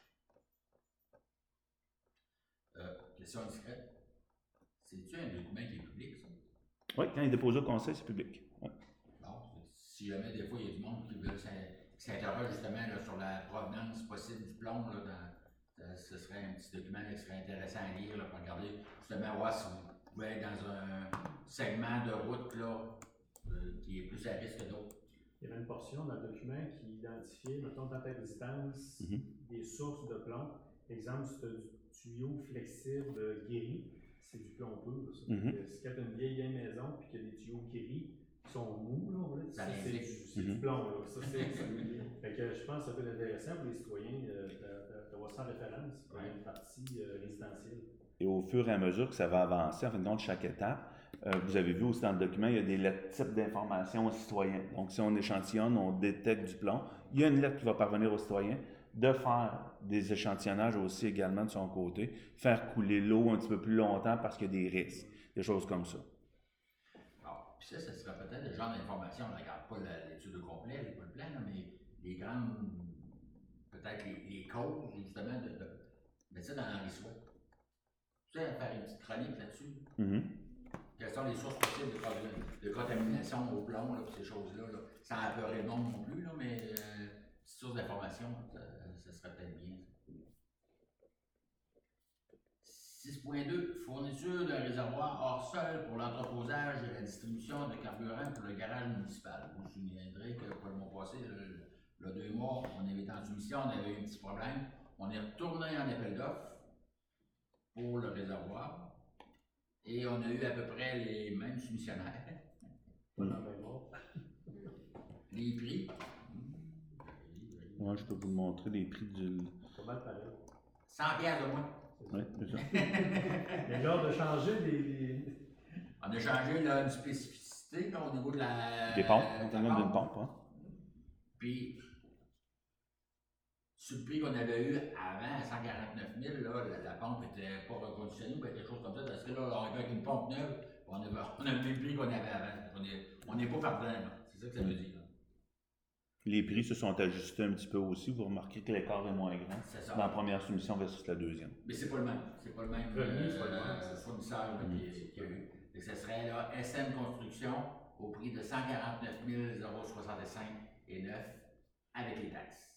euh, question discrète. C'est-tu un document qui est public, ça? Oui, quand il est déposé au conseil, c'est public. Ouais. Bon, si jamais des fois il y a du monde qui veut s'interroge justement là, sur la provenance possible du plomb, là, dans, euh, ce serait un petit document là, qui serait intéressant à lire là, pour regarder justement voir si vous pouvez être dans un segment de route là, euh, qui est plus à risque que d'autres. Il y avait une portion dans le document qui identifiait, mettons, dans ta résidence, Mm-hmm. des sources de plomb. Exemple, si tu tuyaux flexibles euh, guéris, c'est du plomb pur. Ça. Mm-hmm. Euh, si tu as une vieille, vieille maison et qu'il y a des tuyaux guéris qui sont mous, là, on va dire, Ça ça, c'est du, l'indique. c'est Mm-hmm. du plomb. Là. Ça, c'est, fait que je pense que ça peut être intéressant pour les citoyens euh, d'avoir ça en référence pour Ouais. une partie euh, résidentielle. Et au fur et à mesure que ça va avancer, en fin de compte, chaque étape, euh, vous avez vu aussi dans le document, il y a des lettres types d'informations aux citoyens. Donc, si on échantillonne, on détecte du plomb, il y a une lettre qui va parvenir aux citoyens de faire des échantillonnages aussi également de son côté, faire couler l'eau un petit peu plus longtemps parce qu'il y a des risques, des choses comme ça. Bon, puis ça, ça serait peut-être le genre d'information, on ne regarde pas la, l'étude au complet, pas le plan, là, mais les grandes, peut-être les, les causes, justement, de, de mettre ça dans l'enrichissement. Tu sais, faire une petite chronique là-dessus. Mm-hmm. Quelles sont les sources possibles de, de contamination au plomb, là, ces choses-là, là, sans apeurer le monde non plus, là, mais euh, petite source d'information, ça, ça serait peut-être bien. six point deux. Fourniture d'un réservoir hors sol pour l'entreposage et la distribution de carburant pour le garage municipal. Vous vous souviendrez que pour le mois passé, le, le deux mois, on avait été en soumission, on avait eu un petit problème. On est retourné en appel d'offres pour le réservoir. Et on a eu à peu près les mêmes soumissionnaires. Pas dans le même ordre. Les prix. Moi, je peux vous montrer les prix du. Pas mal pareil. cent piastres de moins. Oui, c'est ça. Mais l'ordre de changer des. des... On a changé là, une spécificité là, au niveau de la. Des pompes, euh, on parle d'une pompe. Hein? Puis, sur le prix qu'on avait eu avant, à cent quarante-neuf mille, là, la, la pompe n'était pas reconditionnée ou quelque chose comme ça, parce que là, on arrive avec une pompe neuve, on a, on a le même prix qu'on avait avant. On n'est pas pardon, c'est ça que ça veut dire. Là. Les prix se sont ajustés un petit peu aussi. Vous remarquez que l'écart est moins grand C'est ça. dans la première soumission versus la deuxième. Mais c'est pas le même. C'est pas le même Premier, c'est pas le même, euh, c'est ça. fournisseur là, Mm. qui, qui a eu. Et ce serait là, S M Construction au prix de cent quarante-neuf mille soixante-cinq et neuf avec les taxes.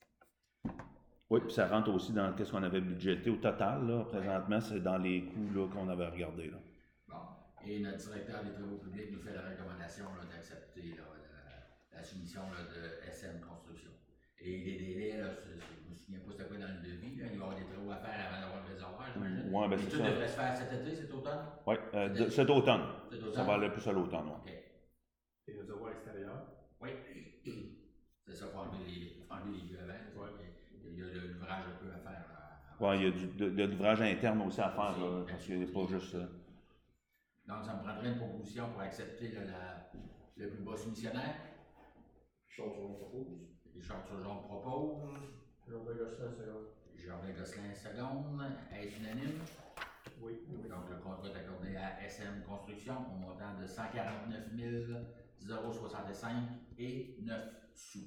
Oui, puis ça rentre aussi dans ce qu'on avait budgété au total. Là, présentement, c'est dans les coûts là, qu'on avait regardés. Là. Bon. Et notre directeur des travaux publics nous fait la recommandation là, d'accepter là, la, la soumission là, de S M Construction. Et les délais, là, je ne me souviens pas c'était quoi dans le devis, là, il va y avoir des travaux à faire avant d'avoir le réservoir, j'imagine. Ouais, ben Et c'est tout ça. devrait se faire cet été, cet automne? Oui, euh, de- cet automne. Cet automne? Ça va aller plus à l'automne. Ouais. OK. Et nous avoir extérieur. Oui. C'est ça, il faut enlever les, faut enlever les lieux avant. Ouais. Il y a de l'ouvrage un peu à faire. Là, Oui, il y a du, de, de l'ouvrage interne aussi à faire, là, parce qu'il n'y a pas juste. Euh... Donc, ça me prendrait une proposition pour accepter là, la, le plus bas soumissionnaire. Richard Turgeon propose. Richard Turgeon propose. Jean-Baptiste Gosselin, seconde. Gervais Gosselin, seconde. Est-ce unanime? Oui. oui. Donc, le contrat est accordé à S M Construction au montant de cent quarante-neuf mille soixante-cinq et neuf sous.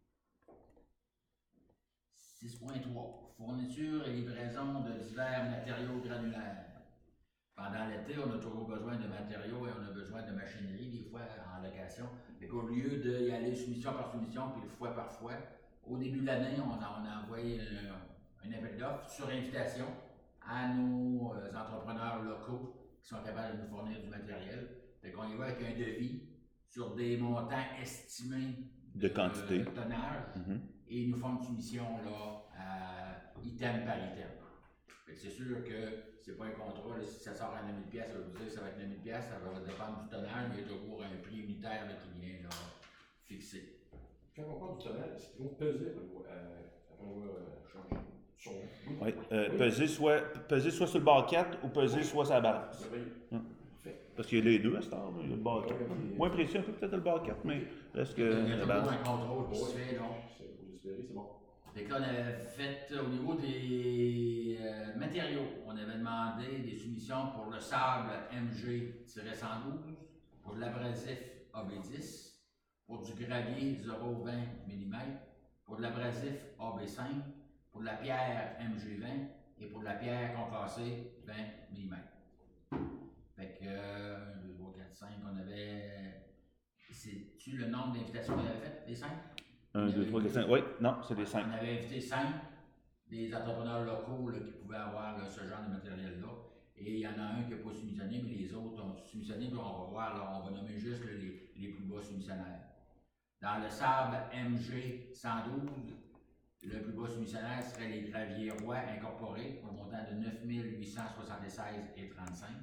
six point trois. Fourniture et livraison de divers matériaux granulaires. Pendant l'été, on a toujours besoin de matériaux et on a besoin de machinerie, des fois en location. Mais qu'au lieu d'y aller soumission par soumission, puis fois par fois, au début de l'année, on a, on a envoyé un, un appel d'offres sur invitation à nos euh, entrepreneurs locaux qui sont capables de nous fournir du matériel. Fait qu'on y va avec un devis sur des montants estimés De quantité. de tonnage. Mm-hmm. Et ils nous font une soumission là, à item par item. Fait que c'est sûr que c'est pas un contrat, là, si ça sort à neuf mille piastres, ça veut dire que ça va être neuf mille piastres, ça va dépendre du tonnage, mais il y a toujours un prix unitaire là, qui vient là, fixé. Quand on parle du tonnage, c'est qu'on pesait euh, après avoir euh, changé son. Oui, euh, peser, soit, peser soit sur le barquette ou peser soit sur la balance. Merveilleux. Hum. Parfait. Parce qu'il y a les deux à cette heure, là. Il y a le barquette. Ouais, Moins précis un peu peut-être le barquette, mais reste que Il y a la toujours balance. un contrôle qui se fait. Donc. C'est pour espérer, c'est bon. Fait que là, on avait fait au niveau des euh, matériaux, on avait demandé des soumissions pour le sable M G cent douze, pour de l'abrasif A B dix, pour du gravier zéro virgule vingt millimètres, pour de l'abrasif A B cinq, pour de la pierre M G vingt et pour de la pierre concassée vingt millimètres. Fait que euh, un, deux, trois, quatre, cinq, on avait. C'est-tu le nombre d'invitations qu'on avait faites, les cinq? un, deux, trois, quatre, cinq. Oui, non, c'est des cinq. On avait invité cinq des entrepreneurs locaux là, qui pouvaient avoir là, ce genre de matériel-là. Et il y en a un qui n'a pas soumissionné, mais les autres ont soumissionné. Puis on va voir, là, on va nommer juste là, les, les plus bas soumissionnaires. Dans le sable M G cent douze, Le plus bas soumissionnaire serait les graviers Roy incorporés au montant de neuf mille huit cent soixante-seize virgule trente-cinq.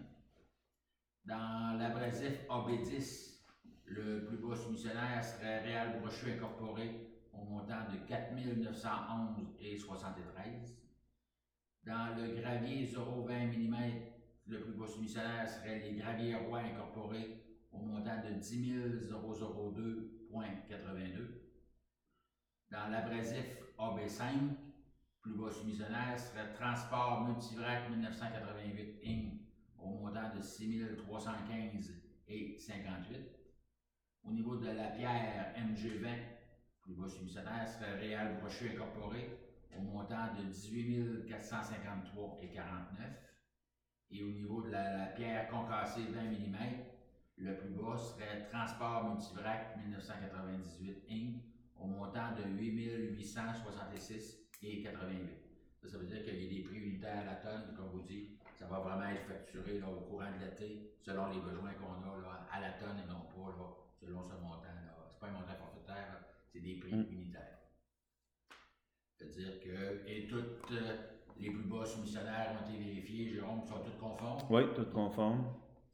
Dans l'abrasif A B dix, le plus bas soumissionnaire serait Réal Brochu incorporé au montant de quatre mille neuf cent onze virgule soixante-treize. Dans le gravier zéro virgule vingt millimètres, le plus bas soumissionnaire serait les graviers Roy incorporés au montant de dix mille deux virgule quatre-vingt-deux. Dans l'abrasif A B cinq, plus bas soumissionnaire serait Transport Multivrac mille neuf cent quatre-vingt-huit Incorporé au montant de six mille trois cent quinze virgule cinquante-huit. Au niveau de la pierre M G vingt, plus bas soumissionnaire serait Réal Brochu incorporé au montant de dix-huit mille quatre cent cinquante-trois virgule quarante-neuf. Et au niveau de la, la pierre concassée vingt millimètres, le plus bas serait Transport Multivrac mille neuf cent quatre-vingt-dix-huit Incorporé au montant de huit mille huit cent soixante-six virgule quatre-vingt-huit. Ça, ça veut dire qu'il y a des prix unitaires à la tonne, comme vous dites, ça va vraiment être facturé là, au courant de l'été, selon les besoins qu'on a là, à la tonne et non pas là, selon ce montant. Ce n'est pas un montant forfaitaire, c'est des prix mmh. unitaires. C'est-à-dire que, et toutes euh, les plus bas soumissionnaires ont été vérifiés, Jérôme, sont toutes conformes? Oui, toutes conformes.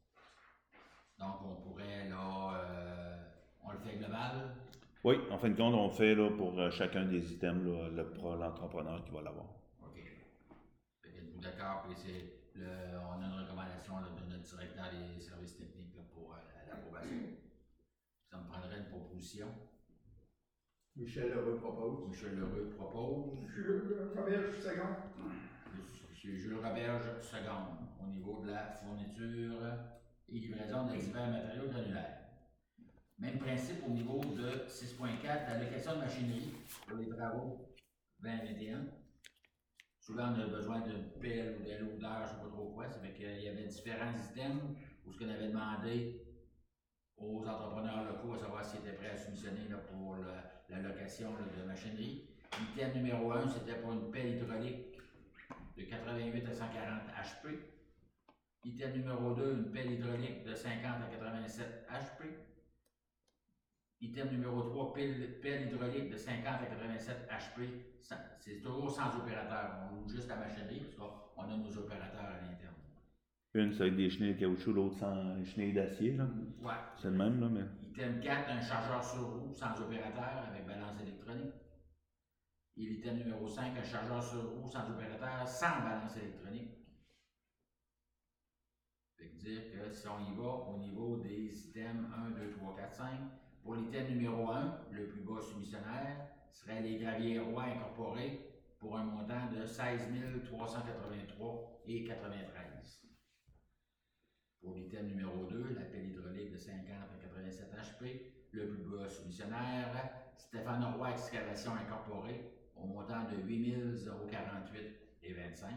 Donc, on pourrait, là, euh, on le fait global? Oui, en fin de compte, on fait là, pour euh, chacun des items là, le, l'entrepreneur qui va l'avoir. OK. Êtes-vous d'accord? Puis c'est le, on a une recommandation là, de notre directeur des services techniques là, pour euh, l'approbation. Ça me prendrait une proposition. Michel Lheureux propose. Michel Lheureux propose. Monsieur Roberge, second. Monsieur Jules Roberge, second. Au niveau de la fourniture et livraison de divers matériaux granulaires. Même principe au niveau de six point quatre, la location de machinerie pour les travaux vingt vingt et un. Souvent, on a besoin d'une pelle ou d'un loader, je ne sais pas trop quoi. Ça fait qu'il y avait différents items où ce qu'on avait demandé aux entrepreneurs locaux à savoir s'ils étaient prêts à soumissionner là, pour le, la location là, de machinerie. Item numéro un, c'était pour une pelle hydraulique de quatre-vingt-huit à cent quarante H P. Item numéro deux, une pelle hydraulique de cinquante à quatre-vingt-sept H P. Item numéro trois, pelle, pelle hydraulique de cinquante à quatre-vingt-sept H P. C'est toujours sans opérateur. On loue juste la machinerie parce qu'on a nos opérateurs à l'interne. Une, c'est avec des chenilles de caoutchouc, l'autre sans chenilles d'acier. Là. Ouais. C'est le même, là, mais. Item quatre, un chargeur sur roue sans opérateur avec balance électronique. Et l'item numéro cinq, un chargeur sur roue sans opérateur sans balance électronique. Ça veut dire que si on y va au niveau des items un, deux, trois, quatre, cinq, pour l'item numéro un, le plus bas soumissionnaire, serait les graviers Roy incorporés pour un montant de seize mille trois cent quatre-vingt-trois virgule quatre-vingt-treize. Pour l'item numéro deux, la pelle hydraulique de cinquante à quatre-vingt-sept H P, le plus bas soumissionnaire, Stéphane Roy Excavation incorporée au montant de huit mille quarante-huit virgule vingt-cinq.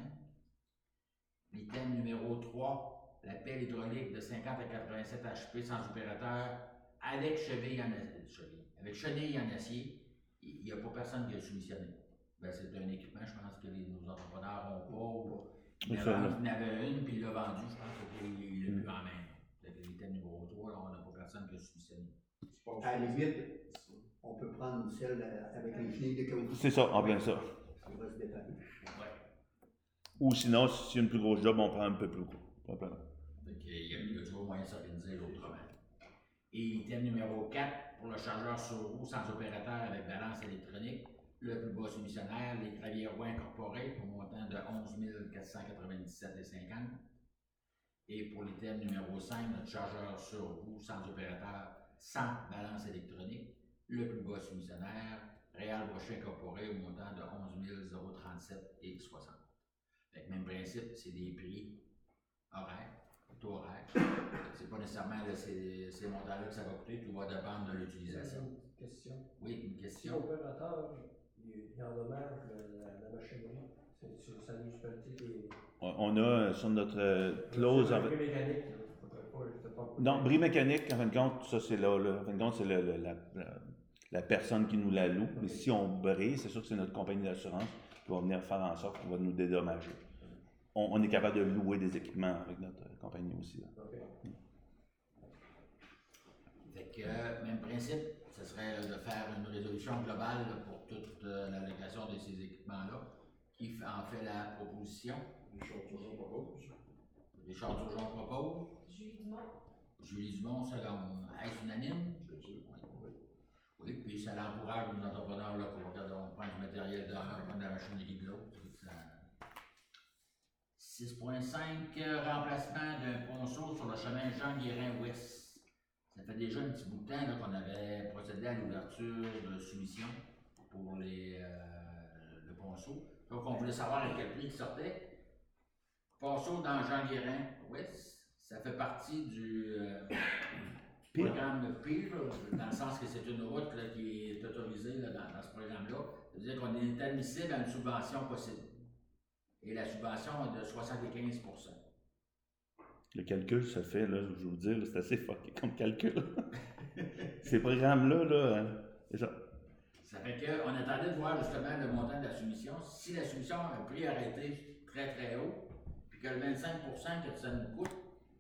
L'item numéro trois, la pelle hydraulique de cinquante à quatre-vingt-sept H P sans opérateur avec cheville en acier. Avec chenille en acier, il n'y a pas personne qui a soumissionné. Ben, c'est un équipement, je pense que les, nos entrepreneurs n'ont pas. Il y en avait une, puis il l'a vendu, je pense qu'il l'a plus en main. L'item numéro trois, là, on n'a pas personne qui a soumissionné. À la limite, on peut prendre celle avec les chenilles de caoutchouc. C'est ça, en plein ça. Ça va se dépanner. Ouais. Ou sinon, si c'est une plus grosse job, on prend un peu plus gros. Donc, il y a, il y a toujours moyen de s'organiser autrement. Et item numéro quatre, pour le chargeur sur roue sans opérateur avec balance électronique, le plus bas soumissionnaire, les graviers Roy incorporés au montant de onze mille quatre cent quatre-vingt-dix-sept virgule cinquante. Et pour l'item numéro cinq, notre chargeur sur roue sans opérateur, sans balance électronique, le plus bas soumissionnaire, Réal Brochu incorporé au montant de onze mille trente-sept virgule soixante. Avec même principe, c'est des prix horaires. Taux horaire. C'est pas nécessairement là, ces, ces montants-là que ça va coûter, tout va dépendre de l'utilisation. Une question. Oui, une question. L'opérateur, il endommage la, la machinerie. C'est sa municipalité des. On a sur notre euh, clause. C'est bris mécanique. Non, bris mécanique, en fin de compte, ça c'est là, là. En fin de compte, c'est le, le, la, la, la personne qui nous la loue. Mais si on brise, c'est sûr que c'est notre compagnie d'assurance qui va venir faire en sorte qu'on va nous dédommager. On, on est capable de louer des équipements avec notre compagnie aussi. Là. Okay. Fait que, euh, même principe, ça ce serait de faire une résolution globale pour toute euh, la location de ces équipements-là. Qui en fait la proposition? Richard Turgeon propose. Richard Turgeon propose. Julie Dumont. Julie Dumont, seconde. Est-ce unanime? Bien sûr. Oui. Oui, puis ça l'encourage nos entrepreneurs là, pour regarder, on prend du matériel d'un, on prend de la machinerie de l'autre. six point cinq, remplacement d'un ponceau sur le chemin Jean-Guérin-Ouest. Ça fait déjà un petit bout de temps là, qu'on avait procédé à l'ouverture de soumission pour les, euh, le ponceau. Donc, on voulait savoir à quel prix il sortait. Ponceau dans Jean-Guérin-Ouest, ça fait partie du euh, programme P I R, dans le sens que c'est une route là, qui est autorisée là, dans, dans ce programme-là. C'est-à-dire qu'on est admissible à une subvention possible. Et la subvention est de soixante-quinze pour cent. Le calcul se fait, là, je vais vous dire, c'est assez fucké comme calcul. Ces programmes-là, là, hein, c'est ça. Ça fait qu'on attendait de voir justement le montant de la soumission. Si la soumission a un prix arrêté très très haut, puis que le vingt-cinq pour cent que ça nous coûte,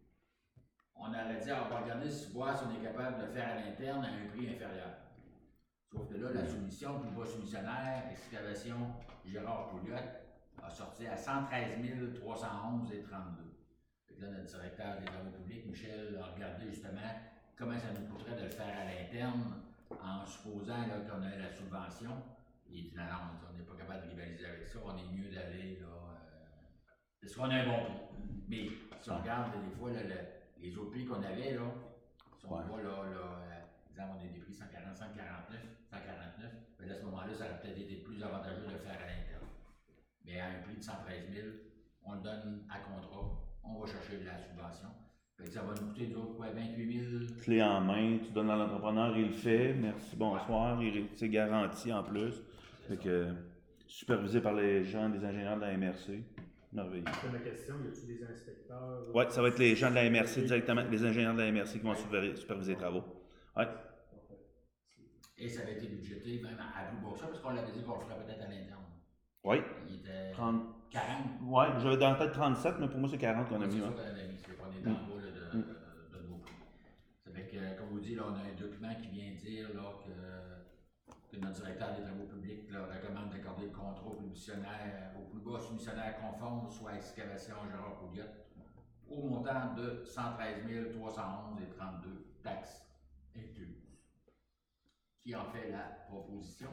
on aurait dit, on va regarder si, voir si on est capable de le faire à l'interne à un prix inférieur. Sauf que là, la soumission, plus bas soumissionnaire, excavation Gérard Pouliot, a sorti à cent treize mille trois cent onze virgule trente-deux. Fait que là, notre directeur des travaux publics, Michel, a regardé justement comment ça nous coûterait de le faire à l'interne en supposant là, qu'on ait la subvention. Il dit non, non, on n'est pas capable de rivaliser avec ça, on est mieux d'aller là. Euh, parce qu'on a un bon prix. Mais si on regarde des fois là, le, les autres prix qu'on avait, là, si on ouais. voit là, là euh, exemple, on a des prix cent quarante, cent quarante-neuf, cent quarante-neuf, mais à ce moment-là, ça aurait peut-être été plus avantageux de le faire à l'interne. Mais à un prix de cent treize mille, on le donne à contrat, on va chercher la subvention. Fait que ça va nous coûter d'autres quoi, vingt-huit mille. Clé en main, tu donnes à l'entrepreneur, il le fait, merci, bonsoir, il, c'est garanti en plus. Fait que, supervisé par les gens, des ingénieurs de la M R C. Merveilleux. C'est ma question, y a-t-il des inspecteurs? Oui, ça va être les gens de la M R C directement, les ingénieurs de la M R C qui vont superviser les travaux. Oui. Et ça avait été budgété même à plus bas que ça, parce qu'on l'avait dit qu'on le ferait peut-être à l'interne. Oui. Il était trente. quarante. Oui, j'avais dans la tête trente-sept, mais pour moi c'est quarante qu'on a mis. C'est ça Hein. qu'on avait mis, c'est qu'on est dans le bas là, de, Mm. de, de nos prix. Ça fait que, comme vous dites, là, on a un document qui vient dire là, que, que notre directeur des travaux publics là, recommande d'accorder le contrat au soumissionnaire, au plus bas soumissionnaire conforme, soit excavation Gérard Pouliot, au montant de cent treize mille trois cent onze virgule trente-deux taxes incluses. Qui en fait la proposition?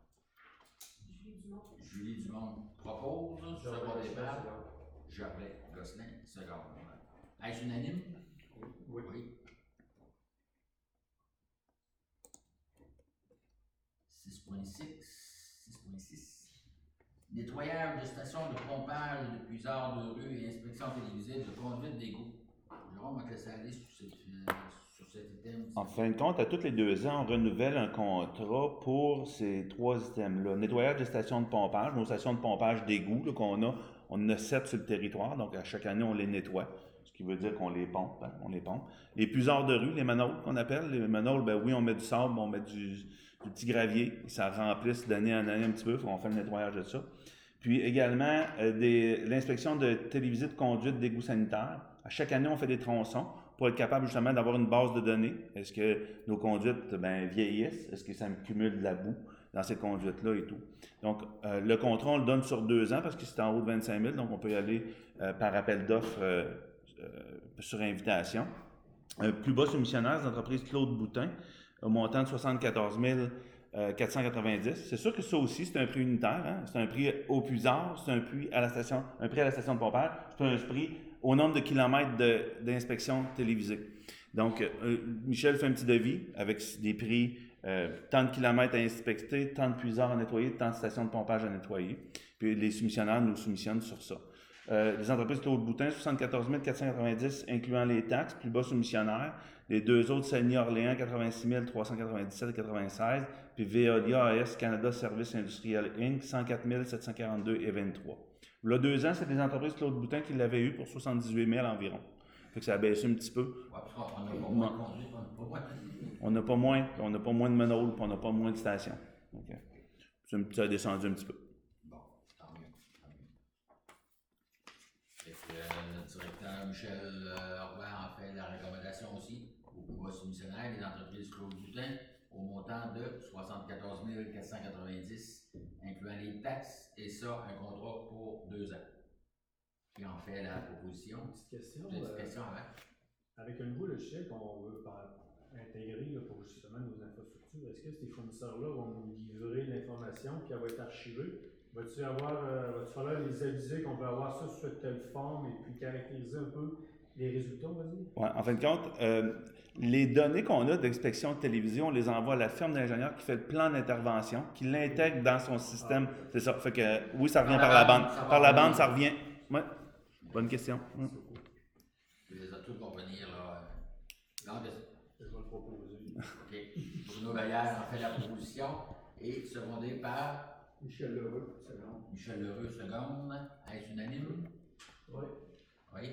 Julie Dumont. Julie Dumont propose, second départ. Gervais Gosselin, second. Est-ce unanime? Oui. Oui. six point six, six point six. Nettoyage de stations de pompage, de puisards de rue et inspection télévisée de conduite d'égout. Jérôme, on va te laisser aller sur, cette, euh, sur cet item. En fin de compte, à tous les deux ans, on renouvelle un contrat pour ces trois items-là. Nettoyage des stations de pompage, nos stations de pompage d'égout là, qu'on a, on en a sept sur le territoire, donc à chaque année, on les nettoie. Ce qui veut dire qu'on les pompe, hein, on les pompe. Les puisards de rue, les manholes qu'on appelle, les manholes, ben oui, on met du sable, on met du, du petit gravier, ça remplisse d'année en année un petit peu, on fait le nettoyage de ça. Puis également, euh, des, l'inspection de télévisée de conduite d'égout sanitaire. À chaque année, on fait des tronçons pour être capable justement d'avoir une base de données. Est-ce que nos conduites ben, vieillissent? Est-ce que ça me cumule de la boue dans ces conduites-là et tout? Donc, euh, le contrat, on le donne sur deux ans parce que c'est en haut de vingt-cinq mille, donc on peut y aller euh, par appel d'offres euh, euh, sur invitation. Euh, plus bas soumissionnaire, c'est l'entreprise Claude Boutin, au montant de soixante-quatorze mille quatre cent quatre-vingt-dix. C'est sûr que ça aussi, c'est un prix unitaire. Hein? C'est un prix au puisard, c'est un prix à la station, un prix à la station de pompage, c'est un prix au nombre de kilomètres de, d'inspection télévisée. Donc, euh, Michel fait un petit devis avec des prix, euh, tant de kilomètres à inspecter, tant de puisards à nettoyer, tant de stations de pompage à nettoyer. Puis les soumissionnaires nous soumissionnent sur ça. Euh, les entreprises Claude Boutin, soixante-quatorze mille quatre cent quatre-vingt-dix, incluant les taxes, plus bas soumissionnaire. Les deux autres, Saguenay-Orléans, quatre-vingt-six mille trois cent quatre-vingt-dix-sept et quatre-vingt-seize. Puis Veolia A S Canada Services Industriels Incorporé, cent quatre mille sept cent quarante-deux et vingt-trois. Là, deux ans, c'est des entreprises Claude Boutin qui l'avaient eu pour soixante-dix-huit mille environ. Fait que ça a baissé un petit peu. Ouais, parce qu'on n'a pas moins de conduite, on n'a pas moins de... On n'a pas moins, on n'a pas moins de manholes, puis on n'a pas moins de stations. Okay. Ça a descendu un petit peu. Bon, tant mieux, tant mieux. Fait que euh, notre directeur Michel euh, Roy en fait la recommandation aussi au pouvoir soumissionnaire des entreprises Claude Boutin au montant de soixante-quatorze mille quatre cent quatre-vingt-dix, incluant les taxes, et ça, un contrat pour deux ans. Qui en fait la proposition. Petite question. J'ai une petite euh, question avant. Avec un nouveau logiciel qu'on veut par- intégrer là, pour justement nos infrastructures, est-ce que ces fournisseurs-là vont nous livrer l'information puis elle va être archivée? Va-tu avoir, euh, va-tu falloir les aviser qu'on va avoir ça sur telle forme et puis caractériser un peu les résultats, on va dire? Ouais, en fin de compte, euh, les données qu'on a d'inspection de télévision, on les envoie à la firme d'ingénieurs qui fait le plan d'intervention, qui l'intègre dans son système. Ah, C'est ça. Fait que oui, ça revient Par par la la bande, bande. ça va Par la revenir. bande, ça revient. Ouais. Bonne question. Hum. Les autres vont venir là. Donc, Je vais le proposer. OK. Bruno Vallière en fait la proposition et secondé par Michel Lheureux, second. Michel Lheureux, seconde. Est-ce unanime? Oui. Oui.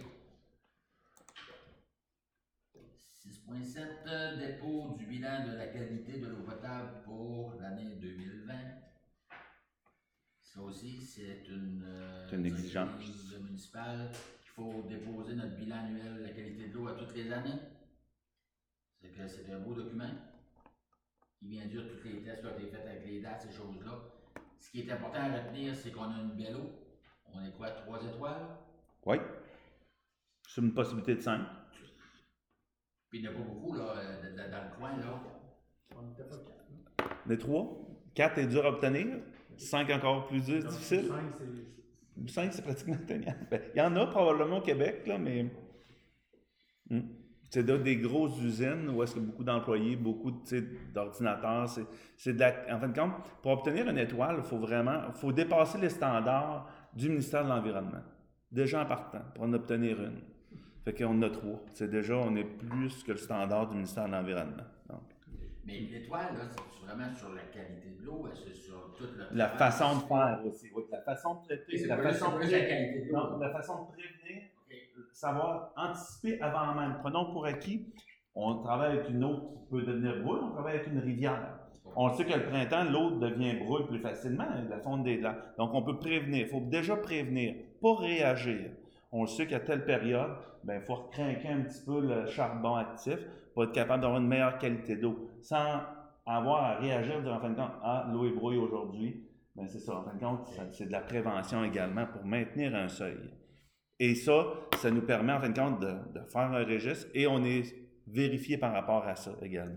six point sept, dépôt du bilan de la qualité de l'eau potable pour l'année deux mille vingt. Ça aussi, c'est une, euh, C'est une exigence. directive municipale. Il faut déposer notre bilan annuel de la qualité de l'eau à toutes les années. C'est que c'est un beau document qui vient dire tous les tests qui ont été faits avec les dates, ces choses-là. Ce qui est important à retenir, c'est qu'on a une belle eau. On est quoi, trois étoiles? Oui. C'est une possibilité de cinq. Puis il n'y en a pas beaucoup là, de- de- dans le coin, là. On n'était pas quatre. Les trois. Quatre est dur à obtenir. Cinq encore plus dur, Donc, difficile. cinq, c'est- Cinq, c'est pratiquement atteignable. Ben, il y en a probablement au Québec, là, mais. Hum. C'est de- des grosses usines où est-ce qu'il y a beaucoup d'employés, beaucoup tu sais, d'ordinateurs. C'est, c'est de la, en fin de compte, pour obtenir une étoile, il faut vraiment faut dépasser les standards du ministère de l'Environnement. Déjà en partant, pour en obtenir une. Fait qu'on en a trois. C'est déjà, on est plus que le standard du ministère de l'Environnement. Donc, Mais l'étoile, là, c'est vraiment sur la qualité de l'eau, c'est sur toute le la travail. façon de faire aussi. Oui, la façon de traiter, C'est la pas juste- façon c'est de pas juste la qualité de l'eau. Non, la façon de prévenir, savoir anticiper avant même. Prenons pour acquis, on travaille avec une eau qui peut devenir brûle, on travaille avec une rivière. On sait que le printemps, l'eau devient brûle plus facilement, la fonte des lacs. Donc, on peut prévenir. Il faut déjà prévenir, pas réagir. On sait qu'à telle période, ben, il faut recrinquer un petit peu le charbon actif pour être capable d'avoir une meilleure qualité d'eau, sans avoir à réagir en fin de compte, ah, l'eau est brouille aujourd'hui. Ben, c'est ça, en fin de compte, ça- c'est de la prévention également pour maintenir un seuil. Et ça, ça nous permet en fin de compte de, de faire un registre et on est vérifié par rapport à ça également.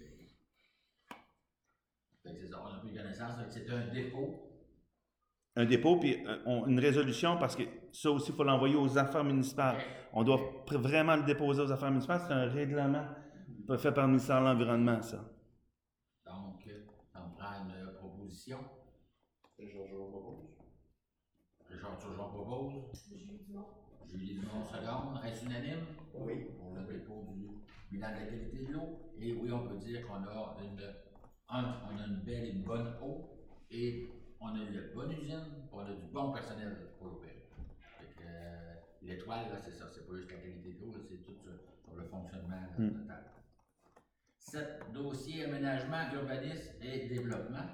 Fait que c'est ça, on a pris connaissance, fait que c'est un dépôt. Un dépôt, puis euh, on- une résolution, parce que ça aussi, il faut l'envoyer aux affaires municipales. On doit pr- vraiment le déposer aux affaires municipales. C'est un règlement fait par le ministère de l'Environnement, ça. Donc, euh, on prend une proposition. Georges Georges propose. Richard Turgeon propose. Julie Dumont. Julie Dumont seconde. Est-ce unanime? Oui. Pour le dépôt du bilan de la qualité de l'eau. Et oui, on peut dire qu'on a une, un, on a une belle et une bonne eau. Et on a une bonne usine. On a du bon personnel pour l'opérer. Fait que euh, l'étoile, là, c'est ça. C'est pas juste la qualité de l'eau, là, c'est tout sur, sur le fonctionnement là, Mm. total. sept. Dossier aménagement, urbanisme et développement.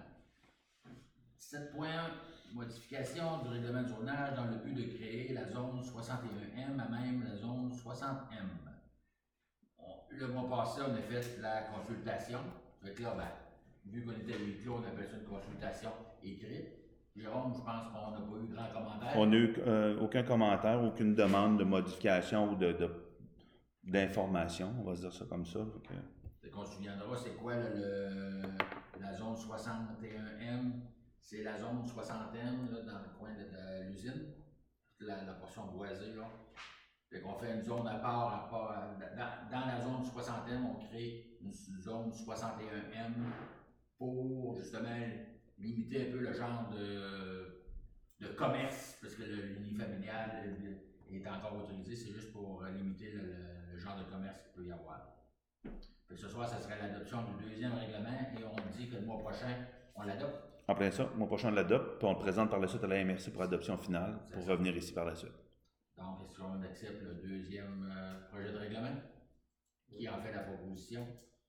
sept point un. Modification du règlement de zonage dans le but de créer la zone soixante et un M à même la zone soixante M. On- le mois passé, on a fait la consultation. Fait que là, ben, vu qu'on était à huis clos, on appelle ça une consultation écrite. Jérôme, je pense qu'on n'a pas eu grand commentaire. On n'a eu euh, aucun commentaire, aucune demande de modification ou de, de- d'information, on va se dire ça comme ça. Fait que- Fait qu'on se souviendra, c'est quoi là, le, la zone soixante et un M? C'est la zone soixante M là, dans le coin de, de l'usine, la, la portion boisée. Là. Fait qu'on fait une zone à part, à part dans, dans la zone soixante M, on crée une zone soixante et un M pour justement limiter un peu le genre de, de commerce, parce que le- l'unifamilial euh, est encore autorisé, c'est juste pour euh, limiter le, le- le genre de commerce qu'il peut y avoir. Fait que ce soir, ce serait l'adoption du deuxième règlement et on dit que le mois prochain, on l'adopte. En plein ça, mon prochain on l'adopte, puis on le présente par la suite à la M R C pour adoption finale, pour C'est ça. revenir ici par la suite. Donc, est-ce qu'on accepte le deuxième euh, projet de règlement? Qui en fait la proposition?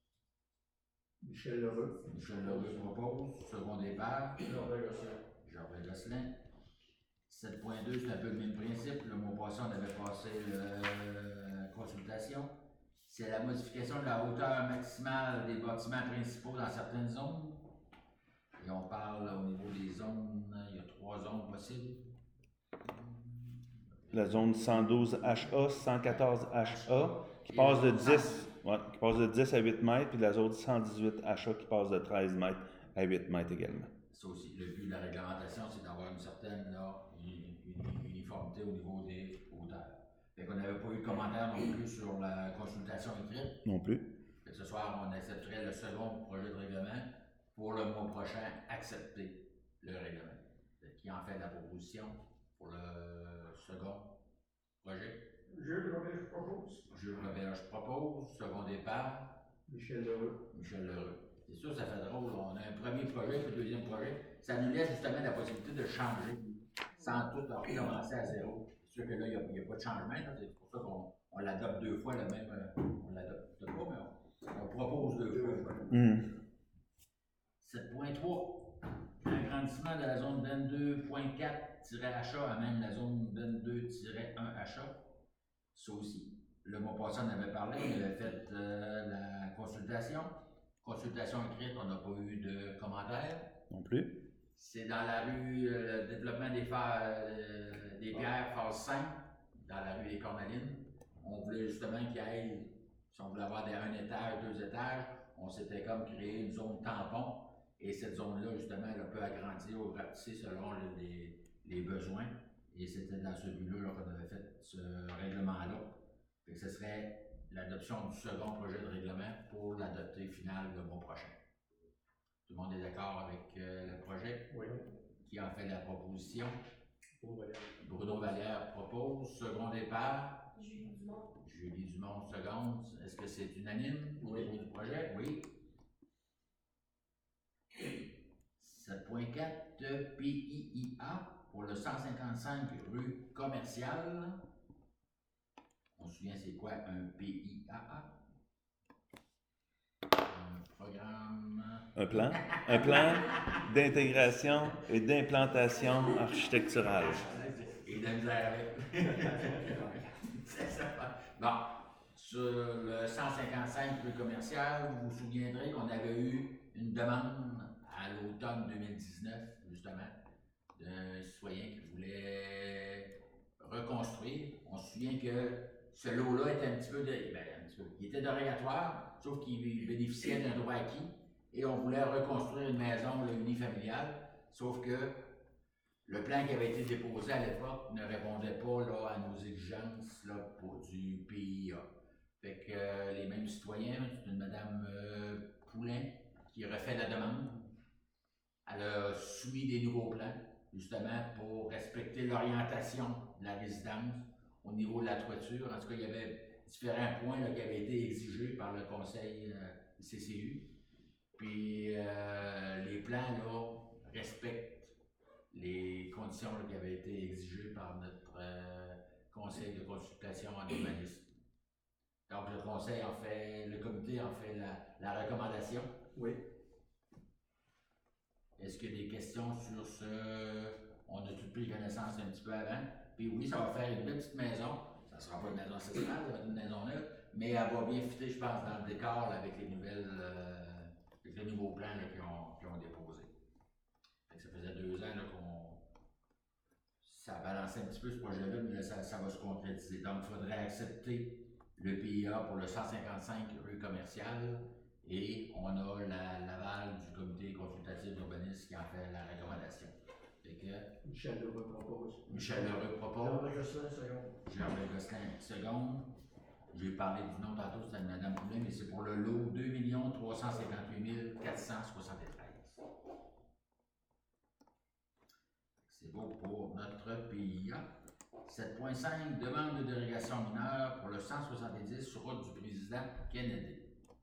Michel Lheureux. Michel Lheureux propose, secondé par Georges Gosselin. Georges Gosselin. sept point deux, c'est un peu le même principe. Le mois passé, on avait passé la consultation. C'est la modification de la hauteur maximale des bâtiments principaux dans certaines zones. Et on parle au niveau des zones, il y a trois zones possibles. La zone cent douze H A, cent quatorze H A, qui Et passe de la zone dix, ouais, qui passe de dix à huit mètres, puis la zone cent dix-huit H A qui passe de treize mètres à huit mètres également. Ça aussi, le but de la réglementation, c'est d'avoir une certaine là, une, une uniformité au niveau des hauteurs. Fait qu'on n'avait pas eu de commentaire non plus sur la consultation écrite. Non plus. Fait que ce soir, on accepterait le second projet de règlement pour le mois prochain accepter le règlement. Fait qui en fait la proposition pour le second projet? Jules Robert, je propose. Jules Robert, je propose. Second départ, Michel Leroux. Michel Leroux. C'est sûr, ça fait drôle. On a un premier projet, puis un deuxième projet. Ça nous laisse justement la possibilité de changer sans tout recommencer à zéro. C'est sûr que là, il n'y a, a pas de changement. Là. C'est pour ça qu'on on l'adopte deux fois, le même. Euh, on l'adopte pas, mais on, on propose deux fois. Mmh. sept point trois. Agrandissement de la zone vingt-deux point quatre H A amène la zone vingt-deux un H A. Ça aussi. Le mois passé, on avait parlé, on avait fait euh, la consultation. Consultation écrite, on n'a pas eu de commentaires. Non plus. C'est dans la rue euh, développement des, euh, des pierres, phase cinq, dans la rue des Cornalines. On voulait justement qu'il y ait, si on voulait avoir des un étage, deux étages, on s'était comme créé une zone tampon. Et cette zone-là, justement, elle peut agrandir ou rapetisser selon le, les, les besoins. Et c'était dans ce but-là -là, qu'on avait fait ce règlement-là. Et ce serait l'adoption du second projet de règlement pour l'adopter final le mois prochain. Tout le monde est d'accord avec euh, le projet? Oui. Qui en fait la proposition? Bruno Vallière. Bruno Vallière propose. Second départ? Julie Dumont. Julie Dumont, seconde. Est-ce que c'est unanime au niveau du projet? Oui. sept point quatre P I I A pour le cent cinquante-cinq rue Commerciale. On se souvient c'est quoi un P I A A? Un programme... Un plan. Un plan d'intégration et d'implantation architecturale. Et de la misère avec. C'est ça. Bon, sur le cent cinquante-cinq rue Commerciale, vous vous souviendrez qu'on avait eu une demande à l'automne deux mille dix-neuf, justement, d'un citoyen qui voulait reconstruire. On se souvient que ce lot-là était un petit peu, de, ben, un petit peu, il était dérogatoire, sauf qu'il bénéficiait d'un droit acquis, et on voulait reconstruire une maison là, unifamiliale, sauf que le plan qui avait été déposé à l'époque ne répondait pas là, à nos exigences là, pour du P I A. Fait que euh, les mêmes citoyens, c'est une madame euh, Poulain qui refait la demande. Elle a soumis des nouveaux plans, justement, pour respecter l'orientation de la résidence au niveau de la toiture. En tout cas, il y avait différents points là, qui avaient été exigés par le conseil euh, C C U. Puis, euh, les plans là, respectent les conditions là, qui avaient été exigées par notre euh, conseil de consultation en urbanisme. Donc, le conseil en fait, le comité en fait la, la recommandation. Oui. Est-ce qu'il y a des questions sur ce? On a toutes pris connaissance un petit peu avant. Puis oui, ça va faire une belle petite maison. Ça ne sera pas une maison ancestrale, ça va être une maison neuve, mais elle va bien fitter, je pense, dans le décor là, avec les nouvelles, euh, avec les nouveaux plans là, qu'ils ont, qu'ils ont déposés. Fait que ça faisait deux ans là, qu'on ça balançait un petit peu ce projet-là, mais là, ça, ça va se concrétiser. Donc, il faudrait accepter le P I A pour le cent cinquante-cinq rue Commerciale. Et on a l'aval du comité consultatif d'urbanisme qui en fait la recommandation. Fait que Michel Leroux propose. Michel Leroux propose. Jean-Marc Gosselin, seconde. Jean-Marc Gosselin, seconde. J'ai parlé du nom tantôt, c'était Mme Poulin, mais c'est pour le lot deux millions trois cent cinquante-huit mille quatre cent soixante-treize. C'est beau pour notre P I A. sept point cinq demande de dérogation mineure pour le cent soixante-dix sur route du président Kennedy.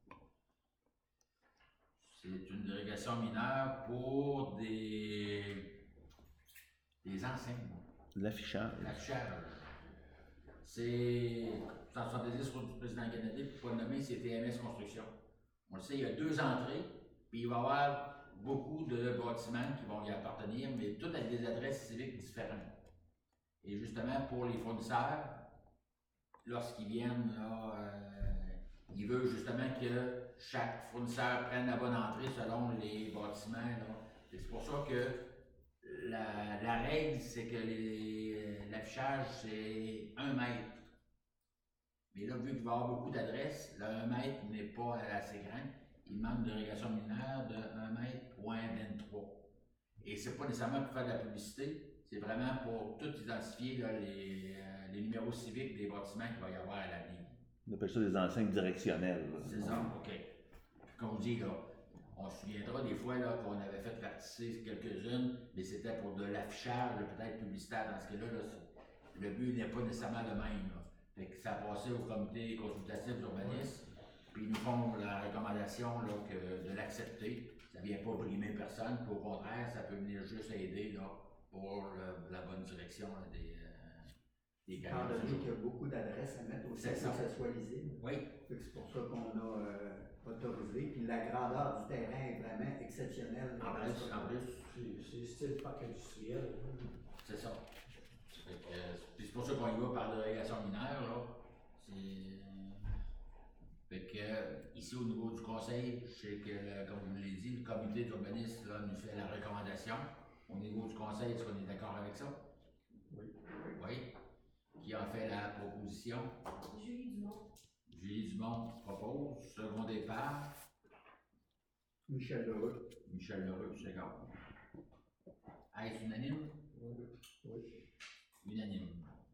C'est une dérogation mineure pour des, des enseignes. L'affichage. L'affichage. C'est cent soixante-dix route du président Kennedy, puis pas nommé, c'est T M S Construction. On le sait, il y a deux entrées, puis il va y avoir beaucoup de bâtiments qui vont y appartenir, mais toutes avec des adresses civiques différentes. Et justement, pour les fournisseurs, lorsqu'ils viennent là, euh, il veut justement que chaque fournisseur prenne la bonne entrée selon les bâtiments. Là. Et c'est pour ça que la, la règle, c'est que les- l'affichage, c'est un mètre. Mais là, vu qu'il va y avoir beaucoup d'adresses, le un mètre n'est pas assez grand. Il demande une dérogation mineure de un mètre point vingt-trois. Et c'est pas nécessairement pour faire de la publicité, c'est vraiment pour tout identifier là, les, euh, les numéros civiques des bâtiments qu'il va y avoir à l'avenir. On appelle ça des enseignes directionnelles. là. C'est ça, OK. Comme on dit, là, on se souviendra des fois là, qu'on avait fait ratisser quelques-unes, mais c'était pour de l'affichage, là, peut-être publicitaire. Dans ce cas-là, là, c'est- le but n'est pas nécessairement le même. Là. Fait que ça a passé au comité consultatif d'urbanisme, puis ils nous font la recommandation là, que de l'accepter. Ça ne vient pas brimer personne, puis au contraire, ça peut venir juste aider là, pour le- la bonne direction là, des, euh, des Étant gagnants. donné qu'il y a beaucoup d'adresses à mettre aussi, C'est pour ça. que ça soit lisible. Oui, Fait que c'est pour ça qu'on a euh, autorisé. Puis la grandeur du terrain est vraiment exceptionnelle. en plus, en plus, C'est c'est style parc industriel. hein. c'est ça. Fait que, euh, puis c'est pour ça qu'on y va par dérogation mineure, là. C'est. Fait que, euh, ici, au niveau du conseil, je sais que, le- comme je vous l'ai dit, le comité d'urbanisme, là, nous fait la recommandation. Au niveau du conseil, est-ce qu'on est d'accord avec ça? Oui. Oui. Qui a fait la proposition? Julie Dumont. Julie Dumont propose. Secondé par Michel Leroux. Michel Leroux, c'est d'accord. Est-ce unanime? Oui. Unanime.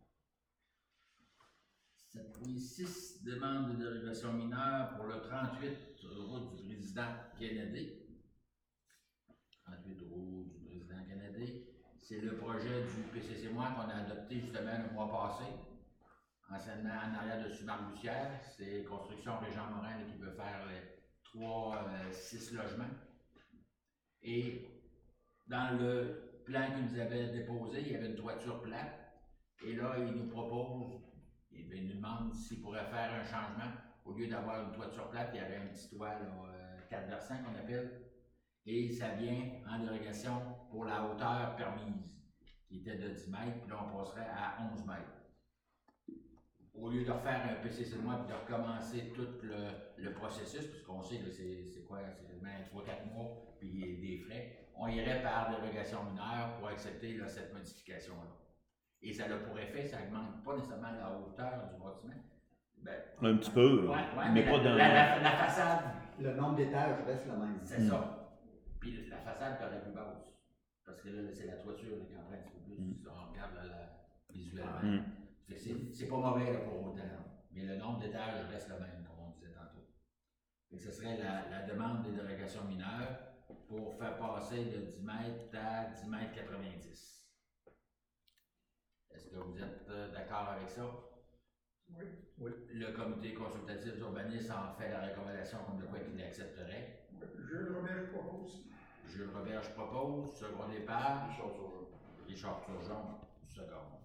sept point six, demande de dérogation mineure pour le trente-huit route du président Kennedy. trente-huit route du président Kennedy. C'est le projet du P C C M O A qu'on a adopté justement le mois passé, anciennement en arrière de Sumar-Bussière. C'est Construction Régent Morin là, qui veut faire les trois, euh, six logements. Et dans le plan qu'il nous avait déposé, il y avait une toiture plate. Et là, il nous propose, il nous demande s'il pourrait faire un changement. Au lieu d'avoir une toiture plate, il y avait un petit toit, là, euh, quatre versants qu'on appelle. Et ça vient en dérogation pour la hauteur permise, qui était de dix mètres, puis là, on passerait à onze mètres. Au lieu de refaire un P C C de mois, puis de recommencer tout le, le processus, puisqu'on sait que c'est c'est quoi, c'est quasiment trois quatre mois, puis des frais, on irait par dérogation mineure pour accepter là, cette modification-là. Et ça a pour effet, ça augmente pas nécessairement la hauteur du bâtiment. Ben, Un petit peu, ouais, ouais, mais la, pas dans... la, la, la façade, Le nombre d'étages reste le même. c'est Mm. ça. Puis la façade par la plus basse. Parce que là, c'est la toiture là, qui en prend un petit peu plus. Mm. Si on regarde là, là, visuellement. Mm. Fait que c'est- c'est pas mauvais là, pour autant. Mais le nombre d'étages reste le même, comme on disait tantôt. Fait que ce serait la, la demande des dérogations mineures pour faire passer de dix mètres à dix mètres quatre-vingt-dix. Est-ce que vous êtes euh, d'accord avec ça? Oui. Oui. Le comité consultatif d'urbanisme en fait la recommandation comme de quoi qu'il l'accepterait. Jules Robert, je propose. Jules Roberge propose, secondé par Richard Turgeon. Richard Turgeon, second.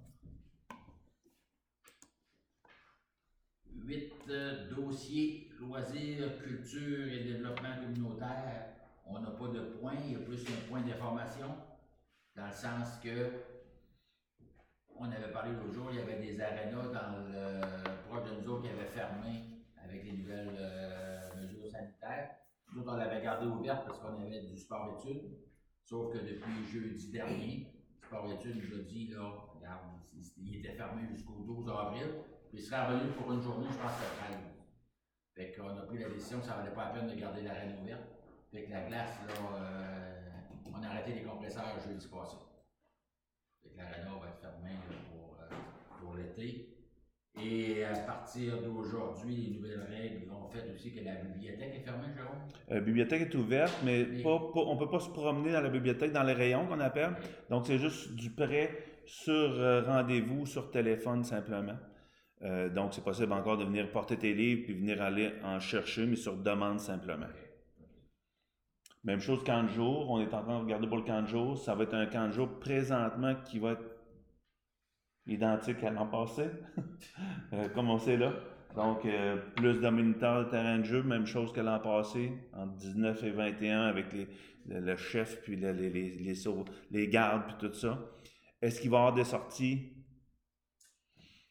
Huit euh, dossiers loisirs, culture et développement communautaire. On n'a pas de point, il y a plus un point d'information, dans le sens que on avait parlé l'autre jour, il y avait des arénas dans le proche de nous autres qui avaient fermé avec les nouvelles euh, mesures sanitaires. Nous autres, on l'avait gardé ouverte parce qu'on avait du sport-études. Sauf que depuis jeudi dernier, sport-études nous a dit, là, regarde, il était fermé jusqu'au douze avril, puis il serait revenu pour une journée, je pense, le treize. Fait qu'on a pris la décision que ça valait pas la peine de garder l'arène ouverte. Fait que la glace, là, euh, on a arrêté les compresseurs jeudi passé. Fait que l'aréna va être fermée là, pour, euh, pour l'été. Et à partir d'aujourd'hui, les nouvelles règles ont fait aussi que la bibliothèque est fermée, Jérôme? La bibliothèque est ouverte, mais Oui. pas, pas- on ne peut pas se promener dans la bibliothèque, dans les rayons qu'on appelle. Donc, c'est juste du prêt sur euh, rendez-vous, sur téléphone simplement. Euh, donc, c'est possible encore de venir porter tes livres puis venir aller en chercher, mais sur demande simplement. Même chose camp de jour. On est en train de regarder pour le camp de jour. Ça va être un camp de jour présentement qui va être identique à l'an passé, euh, comme on sait là. Donc, euh, plus de moniteurs de terrain de jeu, même chose que l'an passé, entre dix-neuf et vingt et un avec les, le, le chef, puis le- les, les, les, sau- les gardes, puis tout ça. Est-ce qu'il va y avoir des sorties?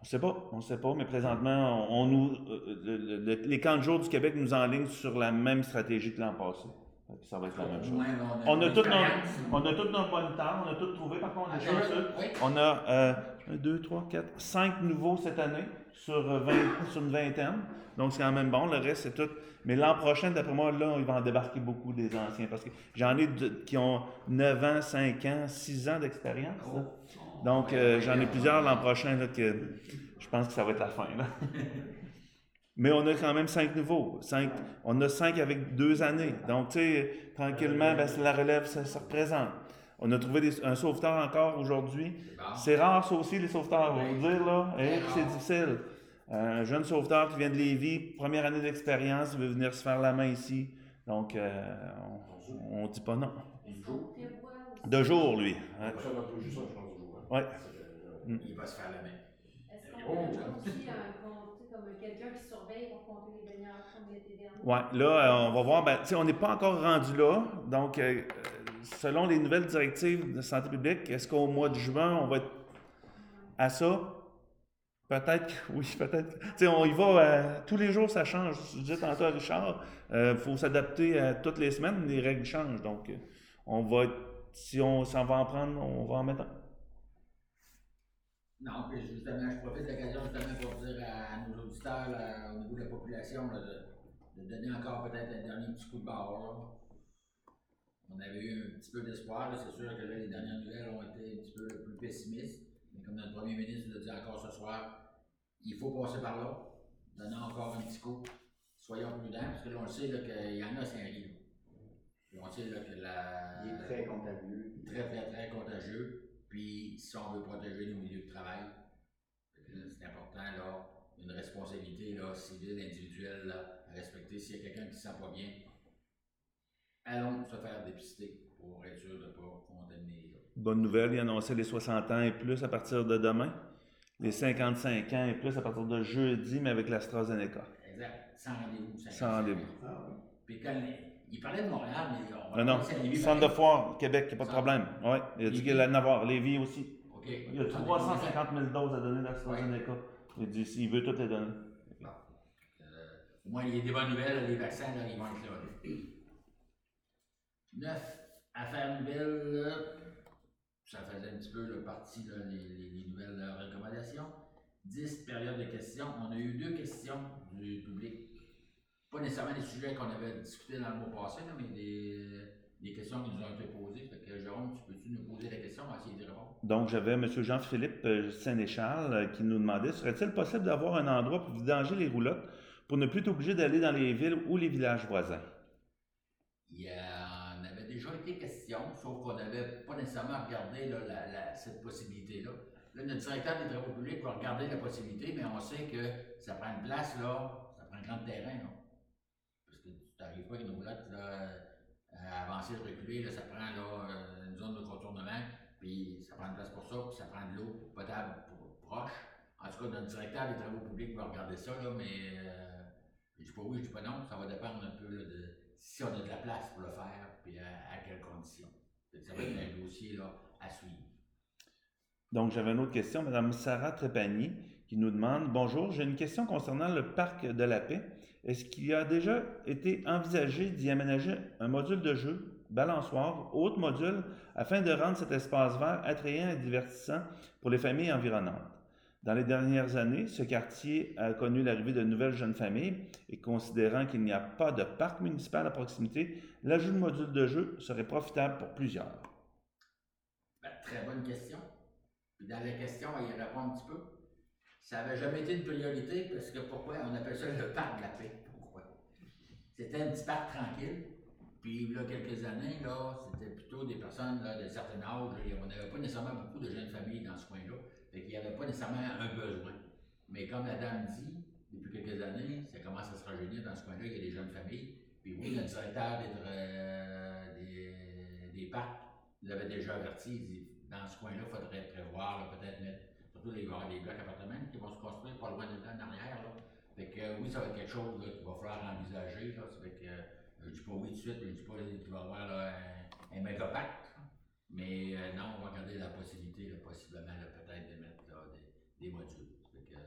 On ne sait pas, on ne sait pas, mais présentement, on, on nous, euh, le- le- les camps de jour du Québec nous enlignent sur la même stratégie que l'an passé. Fait que ça va être la même Au chose. moins, On a, une tout nos, expérience. on a toutes nos bonnes tables, on a tout trouvé. Par contre, on est Ah, chanceux. oui. On a euh, un, deux, trois, quatre, cinq nouveaux cette année sur, vingt, sur une vingtaine. Donc, c'est quand même bon. Le reste, c'est tout. Mais l'an prochain, d'après moi, là, il va en débarquer beaucoup des anciens. Parce que j'en ai de- qui ont neuf ans, cinq ans, six ans d'expérience. là. Oh. Donc, Ouais, euh, ouais, j'en ai ouais, plusieurs ouais. l'an prochain là, que je pense que ça va être la fin. Là. Mais on a quand même cinq nouveaux. Cinq, on a cinq avec deux années. Donc, tu sais, tranquillement, ben, la relève, ça se représente. On a trouvé des- un sauveteur encore aujourd'hui. C'est bon. C'est rare, ça aussi, les sauveteurs, on va Oui. vous dire, là. Très Hein, rare. c'est difficile. Un jeune sauveteur qui vient de Lévis, première année d'expérience, il veut venir se faire la main ici. Donc, euh, on ne dit pas non. Est-ce qu'on prévoit aussi- De jour, lui. On Hein. va faire un peu juste un, je pense, du jour. hein. Ouais. C'est que, euh, Il va se faire la main. Est-ce qu'on Oh. prévoit aussi un compte, tu sais, comme quelqu'un qui surveille pour compter les dernières comme l'été dernier? Ouais, là, euh, on va voir. Ben, tu sais, on n'est pas encore rendu là. Donc, euh, euh, selon les nouvelles directives de santé publique, est-ce qu'au mois de juin, on va être à ça? Peut-être, que- oui, peut-être. Tu sais, on y va, euh, tous les jours, ça change. Je disais tantôt à Richard, il faut s'adapter à toutes les semaines, les règles changent. Donc, euh, on va être, si on s'en va en prendre, on va en mettre un. Non, puis justement, je profite de l'occasion justement pour dire à, à nos auditeurs là, au niveau de la population là, de, de donner encore peut-être un dernier petit coup de barre. Là. On avait eu un petit peu d'espoir, là. C'est sûr que là, les dernières nouvelles ont été un petit peu plus pessimistes. Mais comme notre premier ministre nous a dit encore ce soir, il faut passer par là, donner encore un petit coup. Soyons prudents, parce que là, on le sait là, qu'il y en a, c'est un riz. Puis on sait là, que la. Il est très contagieux. Très, très, très contagieux. Puis, si on veut protéger nos milieux de travail, c'est important, là, une responsabilité là, civile, individuelle, là, à respecter. S'il y a quelqu'un qui ne se sent pas bien, allons se faire dépister pour être sûr de ne pas contaminer les autres. Bonne nouvelle, il annonçait les soixante ans et plus à partir de demain. Les cinquante-cinq ans et plus à partir de jeudi, mais avec l'AstraZeneca. Exact. Sans rendez-vous. Sans rendez-vous. Ah oui. Puis quand il parlait de Montréal, mais on va Non, non. passer à Lévis, Centre de pareil. foire, Québec, il n'y a pas de Centre. problème. Oui, il a dit qu'il allait en avoir. Lévis aussi. OK. Il y a trois cent cinquante mille doses à donner d'AstraZeneca. Il dit s'il veut toutes les donner. Euh, au moins, il y a des bonnes nouvelles, les vaccins, là, ils vont être là. Neuf affaires nouvelles, là, ça faisait un petit peu le parti, là, les, les, les nouvelles euh, recommandations. Dix périodes de questions. On a eu deux questions du public. Pas nécessairement des sujets qu'on avait discutés dans le mois passé, là, mais des, des questions qui nous ont été posées. Fait que Jérôme, tu peux-tu nous poser la question? On va essayer d'y répondre. Donc, j'avais M. Jean-Philippe euh, Sénéchal euh, qui nous demandait serait-il possible d'avoir un endroit pour vidanger les roulottes pour ne plus être obligé d'aller dans les villes ou les villages voisins? Il y en avait déjà été question, sauf qu'on n'avait pas nécessairement regardé là, la, la, cette possibilité-là. Là, notre directeur des travaux publics va regarder la possibilité, mais on sait que ça prend une place, là, ça prend un grand terrain. Là. Parce que tu n'arrives pas avec une roulotte là, à avancer, reculer, là, ça prend là, une zone de contournement, puis ça prend une place pour ça, puis ça prend de l'eau potable pour, proche. En tout cas, notre directeur des travaux publics va regarder ça, là, mais euh, je dis pas oui, je dis pas non, ça va dépendre un peu là, de si on a de la place pour le faire, puis à, à quelles conditions. Ça va être un dossier là, à suivre. Donc, j'avais une autre question, Mme Sarah Trépanier, qui nous demande « Bonjour, j'ai une question concernant le parc de la Paix. Est-ce qu'il a déjà été envisagé d'y aménager un module de jeu, balançoire, autre module, afin de rendre cet espace vert attrayant et divertissant pour les familles environnantes? Dans les dernières années, ce quartier a connu l'arrivée de nouvelles jeunes familles et considérant qu'il n'y a pas de parc municipal à proximité, l'ajout de modules de jeu serait profitable pour plusieurs. » Ben, très bonne question. Puis dans la question, on va y répondre un petit peu. Ça n'avait jamais été une priorité parce que pourquoi on appelle ça le parc de la paix? Pourquoi? C'était un petit parc tranquille. Puis là, quelques années, là, c'était plutôt des personnes là, d'un certain âge. Là, on n'avait pas nécessairement beaucoup de jeunes familles dans ce coin-là. Fait qu'il n'y avait pas nécessairement un besoin. Mais comme la dame dit, depuis quelques années, ça commence à se rajeunir dans ce coin-là, il y a des jeunes familles. Puis oui, le directeur des, euh, des, des parcs nous avait déjà averti, il dit, dans ce coin-là, il faudrait prévoir, là, peut-être mettre, surtout les, les blocs appartements qui vont se construire pas loin de là, en arrière. Là. Fait que euh, oui, ça va être quelque chose qu'il va falloir envisager. Là. Ça fait que, euh, je ne dis pas oui tout de suite, je ne dis pas qu'il va y avoir là, un, un méga pacte. Mais euh, non, on va regarder la possibilité, là, possiblement, là, peut-être de mettre là, des, des modules. Ça fait que,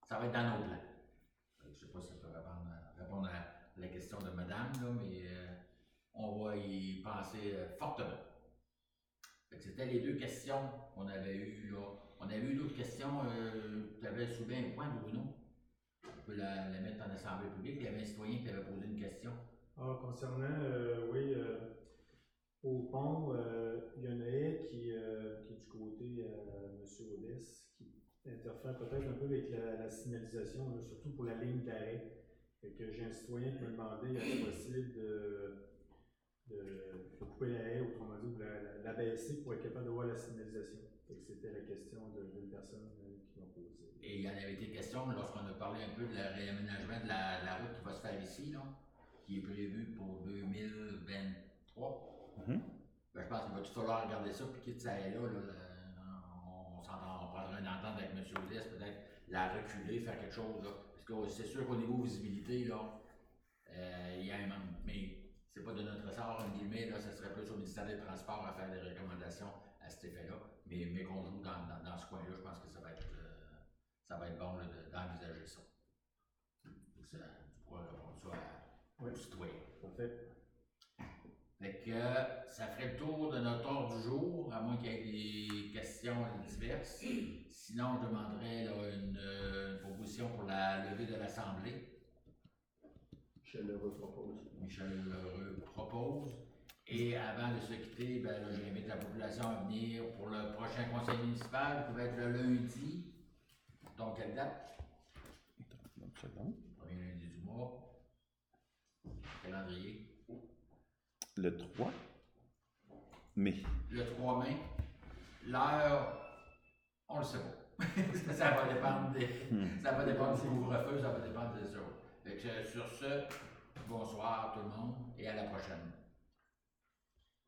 ça va être dans nos plans. Je ne sais pas si ça peut répondre à, répondre à la question de madame, là, mais euh, on va y penser euh, fortement. Fait que c'était les deux questions qu'on avait eues là. On avait eu d'autres questions. Euh, tu avais soulevé un point, Bruno. On peut la, la mettre en assemblée publique. Il y avait un citoyen qui avait posé une question. Ah, concernant, euh, oui, euh, au pont, euh, il y a une haie qui, euh, qui est du côté euh, M. Odès, qui interfère peut-être un peu avec la, la signalisation, là, surtout pour la ligne d'arrêt. Fait que j'ai un citoyen qui m'a demandé, est-ce possible de, de, de couper la haie, autrement dit, ou la, la baisser pour être capable de voir la signalisation. Fait que c'était la question d'une personne euh, qui m'a posé. Et il y en avait été question lorsqu'on a parlé un peu de le réaménagement de la, de la route qui va se faire ici, là, qui est prévu pour deux mille vingt-trois. Mm-hmm. Ben, je pense qu'il va tout falloir regarder ça, puis quitte ça est là, là, là on, on s'entend, on prendra une entente avec M. Odès, peut-être la reculer, faire quelque chose, là. Parce que c'est sûr qu'au niveau visibilité, là, euh, il y a un manque, mais c'est pas de notre ressort, en guillemets, là, ça serait plus au ministère des Transports à faire des recommandations à cet effet-là, mais, mais qu'on joue dans, dans, dans ce coin-là, je pense que ça va être, euh, ça va être bon là, d'envisager ça. ça. Tu pourras répondre ça à, oui. aux citoyens. Parfait. Fait que euh, ça ferait le tour de notre ordre du jour, à moins qu'il y ait des questions diverses. Sinon, je demanderais là, une, une proposition pour la levée de l'Assemblée. Michel Lheureux propose. Michel Lheureux propose. Et avant de se quitter, ben, là, j'invite la population à venir pour le prochain conseil municipal, qui va être le lundi. Donc, quelle date? Une seconde. Premier lundi du mois. Calendrier. Le trois mai. Le trois mai. L'heure, on le sait pas. ça va dépendre des, ça va dépendre du couvre-feu, ça va dépendre des autres. Fait que sur ce, bonsoir tout le monde et à la prochaine.